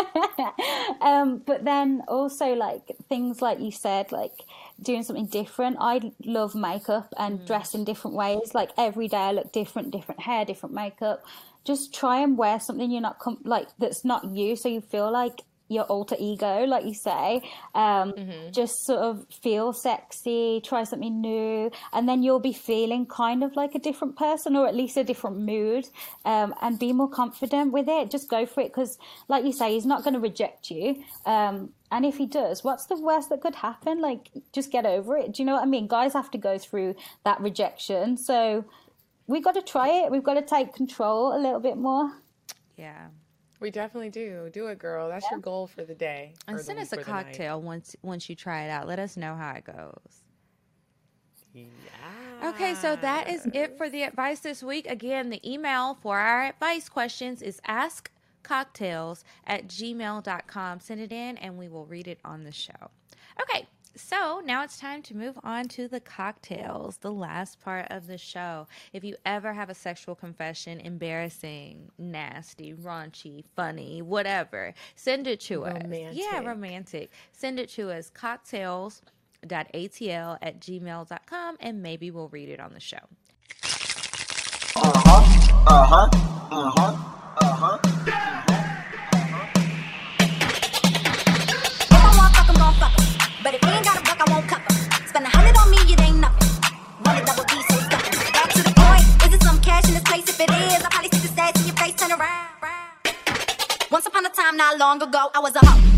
But then also like things like you said, like doing something different. I love makeup and dress in different ways. Like every day I look different hair, different makeup. Just try and wear something you're not that's not you, so you feel like your alter ego, like you say. Just sort of feel sexy, try something new, and then you'll be feeling kind of like a different person, or at least a different mood, and be more confident with it. Just go for it, because like you say, he's not going to reject you, and if he does, what's the worst that could happen? Like, just get over it. Do you know what I mean? Guys have to go through that rejection, so we got to try it. We've got to take control a little bit more. Yeah. We definitely do. Do it, girl. That's your goal for the day. And send us a cocktail once you try it out. Let us know how it goes. Yeah. Okay, so that is it for the advice this week. Again, the email for our advice questions is askcocktails@gmail.com. Send it in and we will read it on the show. Okay. So now it's time to move on to the cocktails, the last part of the show. If you ever have a sexual confession, embarrassing, nasty, raunchy, funny, whatever, send it to us. Yeah, romantic. Send it to us, cocktails.atl@gmail.com, and maybe we'll read it on the show. But if you ain't got a buck, I won't cover. Spend 100 on me, it ain't nothing. Run a double D, so stuffing. Back to the point, is it some cash in this place? If it is, I'll probably stick the stats in your face, turn around. Once upon a time, not long ago, I was a hoe.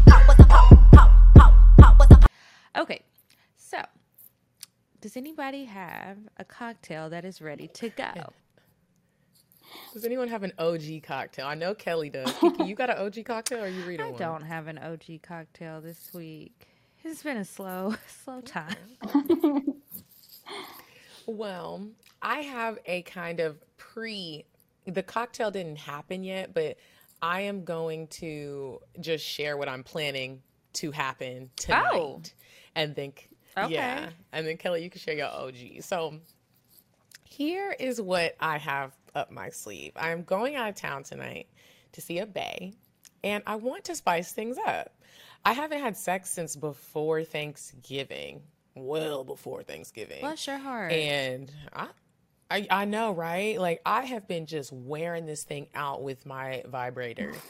Okay, so does anybody have a cocktail that is ready to go? Does anyone have an OG cocktail? I know Kelly does. Kiki, you got an OG cocktail, or are you reading one? I don't have an OG cocktail this week. It's been a slow time. Well, I have a kind of the cocktail didn't happen yet, but I am going to just share what I'm planning to happen tonight. Oh. And then, yeah. And then Kelly, you can share your OG. So here is what I have up my sleeve. I'm going out of town tonight to see a bae, and I want to spice things up. I haven't had sex since before Thanksgiving. Well before Thanksgiving. Bless your heart. And I know, right? Like, I have been just wearing this thing out with my vibrator.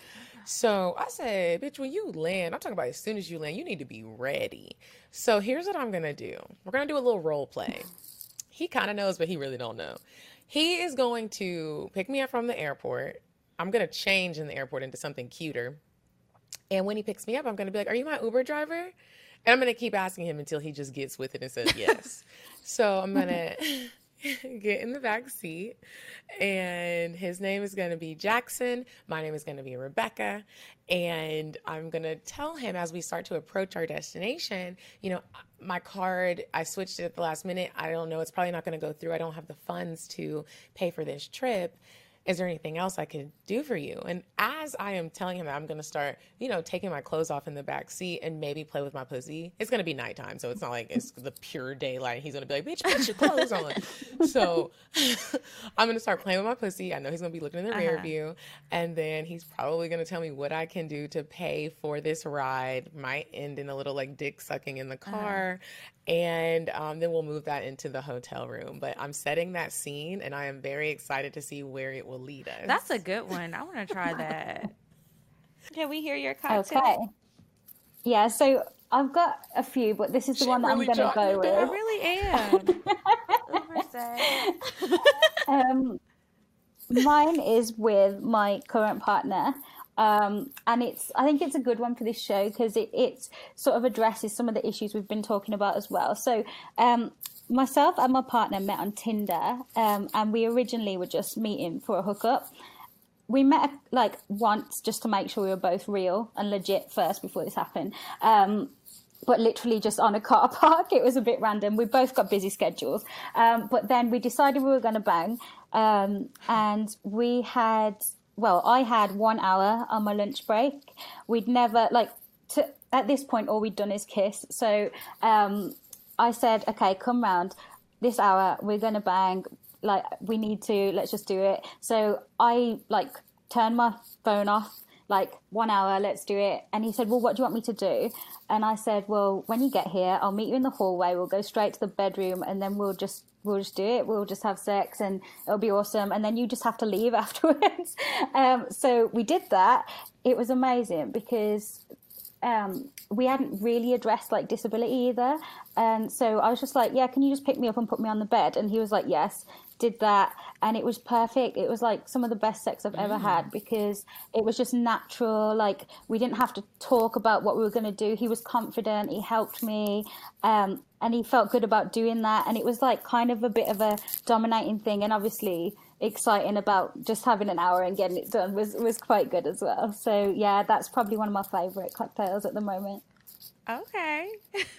So I said, bitch, when you land, I'm talking about as soon as you land, you need to be ready. So here's what I'm going to do. We're going to do a little role play. He kind of knows, but he really don't know. He is going to pick me up from the airport. I'm going to change in the airport into something cuter. And when he picks me up, I'm going to be like, are you my Uber driver? And I'm going to keep asking him until he just gets with it and says yes. So I'm going to get in the back seat, and his name is going to be Jackson. My name is going to be Rebecca. And I'm going to tell him as we start to approach our destination, you know, my card, I switched it at the last minute. I don't know. It's probably not going to go through. I don't have the funds to pay for this trip. Is there anything else I could do for you? And as I am telling him that, I'm going to start, you know, taking my clothes off in the back seat and maybe play with my pussy. It's going to be nighttime, so it's not like it's the pure daylight. He's going to be like, bitch, put your clothes on. So I'm going to start playing with my pussy. I know he's going to be looking in the rear view. And then he's probably going to tell me what I can do to pay for this ride. Might end in a little like dick sucking in the car. And then we'll move that into the hotel room. But I'm setting that scene, and I am very excited to see where it will lead us. That's a good one. I want to try that. Can we hear your cocktail? Okay. Yeah, so I've got a few, but this is the one that I'm going to go with. I really am. Mine is with my current partner. And I think it's a good one for this show because it sort of addresses some of the issues we've been talking about as well. So myself and my partner met on Tinder, and we originally were just meeting for a hookup. We met like once just to make sure we were both real and legit first before this happened. But literally just on a car park. It was a bit random. We both got busy schedules. But then we decided we were going to bang. And we had... Well, I had 1 hour on my lunch break. We'd never, at this point, all we'd done is kiss. So I said, okay, come round. This hour, we're going to bang. Like, we need to, let's just do it. So I, turned my phone off. 1 hour, let's do it. And he said, well, what do you want me to do? And I said, well, when you get here, I'll meet you in the hallway. We'll go straight to the bedroom, and then we'll just do it. We'll just have sex, and it'll be awesome. And then you just have to leave afterwards. So we did that. It was amazing because we hadn't really addressed disability either. And so I was just like, yeah, can you just pick me up and put me on the bed? And he was like, yes. Did that, and it was perfect. It was some of the best sex I've ever had because it was just natural. We didn't have to talk about what we were going to do. He was confident. He helped me, and he felt good about doing that. And it was kind of a bit of a dominating thing, and obviously exciting about just having an hour and getting it done was quite good as well. So yeah, that's probably one of my favorite cocktails at the moment. Okay.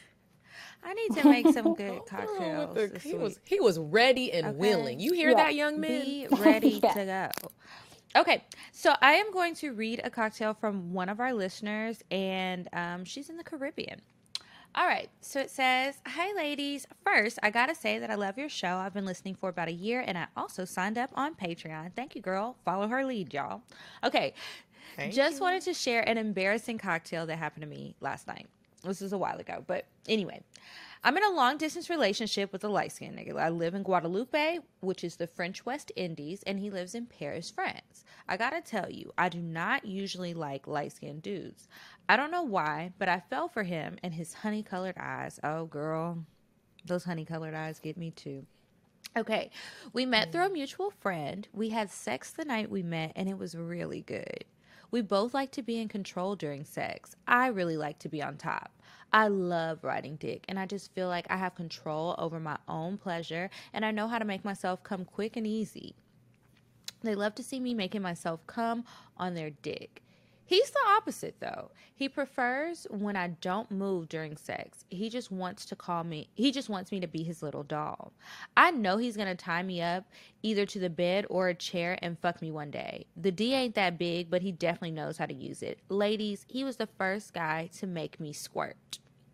I need to make some good cocktails. He was ready and willing. You hear that, young man? Be ready to go. Okay, so I am going to read a cocktail from one of our listeners, and she's in the Caribbean. All right, so it says, hi, ladies. First, I got to say that I love your show. I've been listening for about a year, and I also signed up on Patreon. Thank you, girl. Follow her lead, y'all. Okay, just wanted to share an embarrassing cocktail that happened to me last night. This was a while ago, but anyway, I'm in a long-distance relationship with a light-skinned nigga. I live in Guadeloupe, which is the French West Indies, and he lives in Paris, France. I gotta tell you, I do not usually like light-skinned dudes. I don't know why, but I fell for him and his honey-colored eyes. Oh, girl, those honey-colored eyes get me too. Okay, we met through a mutual friend. We had sex the night we met, and it was really good. We both like to be in control during sex. I really like to be on top. I love riding dick, and I just feel like I have control over my own pleasure, and I know how to make myself come quick and easy. They love to see me making myself come on their dick. He's the opposite, though. He prefers when I don't move during sex. He just wants me to be his little doll. I know he's going to tie me up either to the bed or a chair and fuck me one day. The D ain't that big, but he definitely knows how to use it. Ladies, he was the first guy to make me squirt.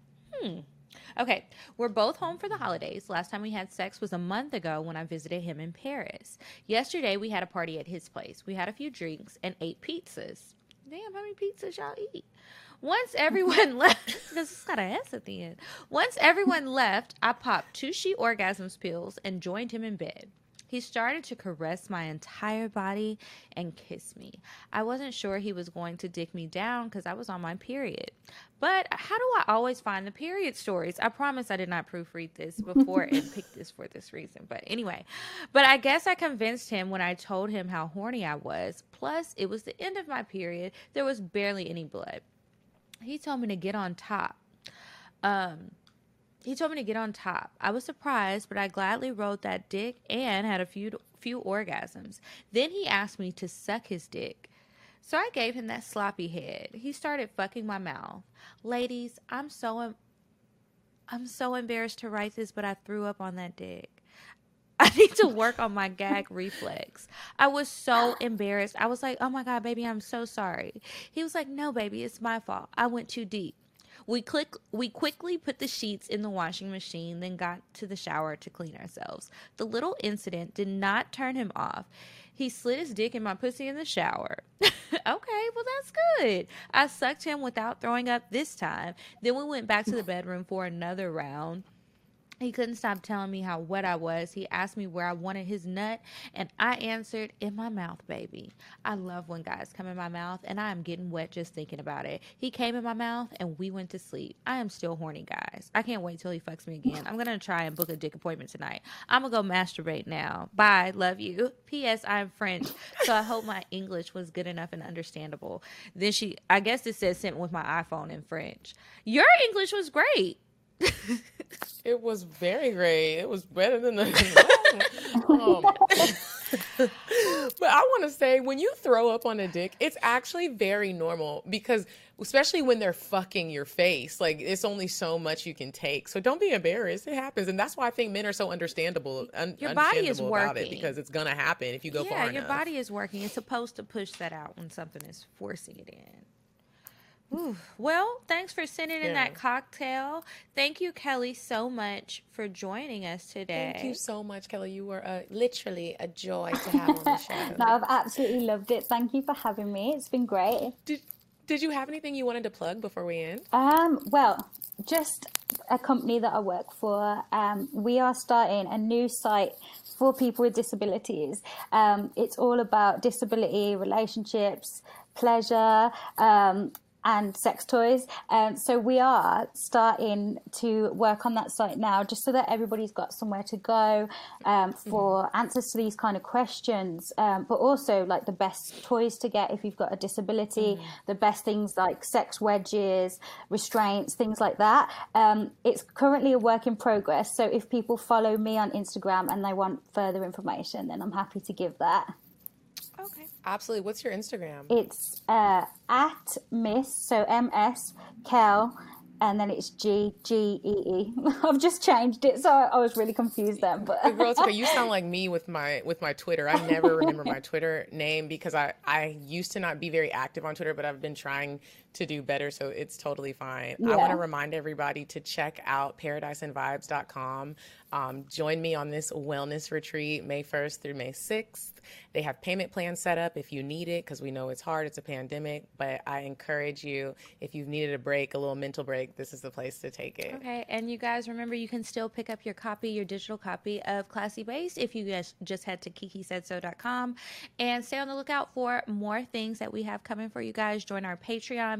Okay, we're both home for the holidays. Last time we had sex was a month ago when I visited him in Paris. Yesterday, we had a party at his place. We had a few drinks and ate pizzas. Damn, how many pizzas y'all eat? Once everyone left, because it's got an S at the end. Once everyone left, I popped 2 She Orgasms pills and joined him in bed. He started to caress my entire body and kiss me. I wasn't sure he was going to dick me down because I was on my period. But how do I always find the period stories? I promise I did not proofread this before and pick this for this reason. But anyway, I guess I convinced him when I told him how horny I was. Plus, it was the end of my period. There was barely any blood. He told me to get on top. I was surprised, but I gladly rode that dick and had a few orgasms. Then he asked me to suck his dick. So I gave him that sloppy head. He started fucking my mouth. Ladies, I'm so embarrassed to write this, but I threw up on that dick. I need to work on my gag reflex. I was so embarrassed. I was like, oh my God, baby, I'm so sorry. He was like, no, baby, it's my fault. I went too deep. We quickly put the sheets in the washing machine, then got to the shower to clean ourselves. The little incident did not turn him off. He slid his dick in my pussy in the shower. Okay, well, that's good. I sucked him without throwing up this time. Then we went back to the bedroom for another round. He couldn't stop telling me how wet I was. He asked me where I wanted his nut, and I answered, in my mouth, baby. I love when guys come in my mouth, and I am getting wet just thinking about it. He came in my mouth, and we went to sleep. I am still horny, guys. I can't wait till he fucks me again. I'm going to try and book a dick appointment tonight. I'm going to go masturbate now. Bye. Love you. P.S. I'm French, so I hope my English was good enough and understandable. Then I guess it says sent with my iPhone in French. Your English was great. It was very great. It was better than the But I want to say, when you throw up on a dick, it's actually very normal, because especially when they're fucking your face, like, it's only so much you can take. So don't be embarrassed. It happens. And that's why I think men are so understandable. Your body is working about it, because it's going to happen if you go far enough. Yeah, your body is working. It's supposed to push that out when something is forcing it in. Ooh. Well, thanks for sending in that cocktail. Thank you, Kelly, so much for joining us today. Thank you so much, Kelly. You were literally a joy to have on the show. No, I've absolutely loved it. Thank you for having me. It's been great. Did you have anything you wanted to plug before we end? Well, just a company that I work for. We are starting a new site for people with disabilities. It's all about disability, relationships, pleasure, and sex toys. So we are starting to work on that site now, just so that everybody's got somewhere to go for answers to these kind of questions, but also like the best toys to get if you've got a disability, the best things like sex wedges, restraints, things like that. It's currently a work in progress. So if people follow me on Instagram and they want further information, then I'm happy to give that. Okay. Absolutely. What's your Instagram? It's at Miss, so MS, Kel, and then it's GGEE. I've just changed it, so I was really confused then. But girl, it's okay. You sound like me with my Twitter. I never remember my Twitter name, because I used to not be very active on Twitter, but I've been trying to do better, so it's totally fine. Yeah. I want to remind everybody to check out ParadiseandVibes.com. Join me on this wellness retreat May 1st through May 6th. They have payment plans set up if you need it, because we know it's hard. It's a pandemic, but I encourage you, if you've needed a break, a little mental break, this is the place to take it. Okay, and you guys remember, you can still pick up your digital copy of Classy Based if you guys just head to kikisaidso.com, and stay on the lookout for more things that we have coming for you guys. Join our Patreon,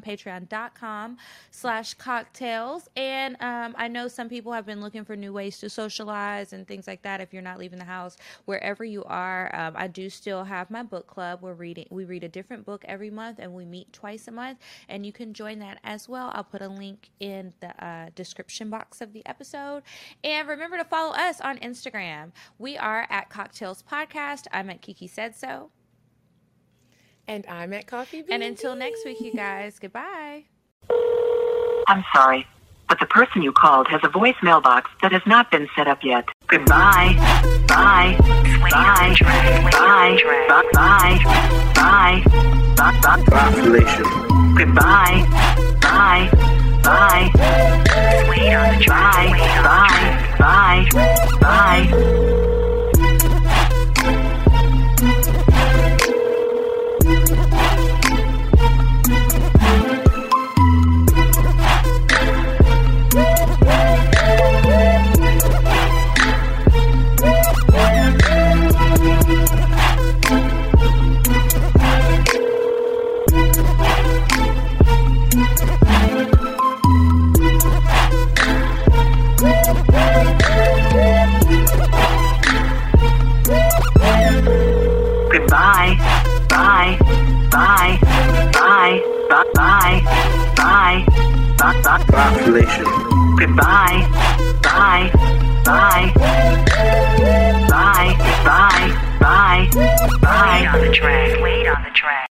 patreon.com/cocktails. And I know some people have been looking for new ways to socialize and things like that. If you're not leaving the house, wherever you are, I do still have my book club. We read a different book every month, and we meet twice a month, and you can join that as well. I'll put a link in the description box of the episode. And remember to follow us on Instagram. We are at Cocktails Podcast. I'm at Kiki Said So. And I'm at Coffee Bean. And until next week, you guys, goodbye. I'm sorry, but the person you called has a voicemail box that has not been set up yet. Goodbye. Bye. Bye. Bye. Bye. Bye. Bye. Population. Goodbye. Bye. Bye. Wait on the track. Bye. Bye. Bye. Bye. Bye. Bye. Bye. Population. Goodbye. Bye. Bye. Bye. Bye. Bye. Bye. Wait on the track.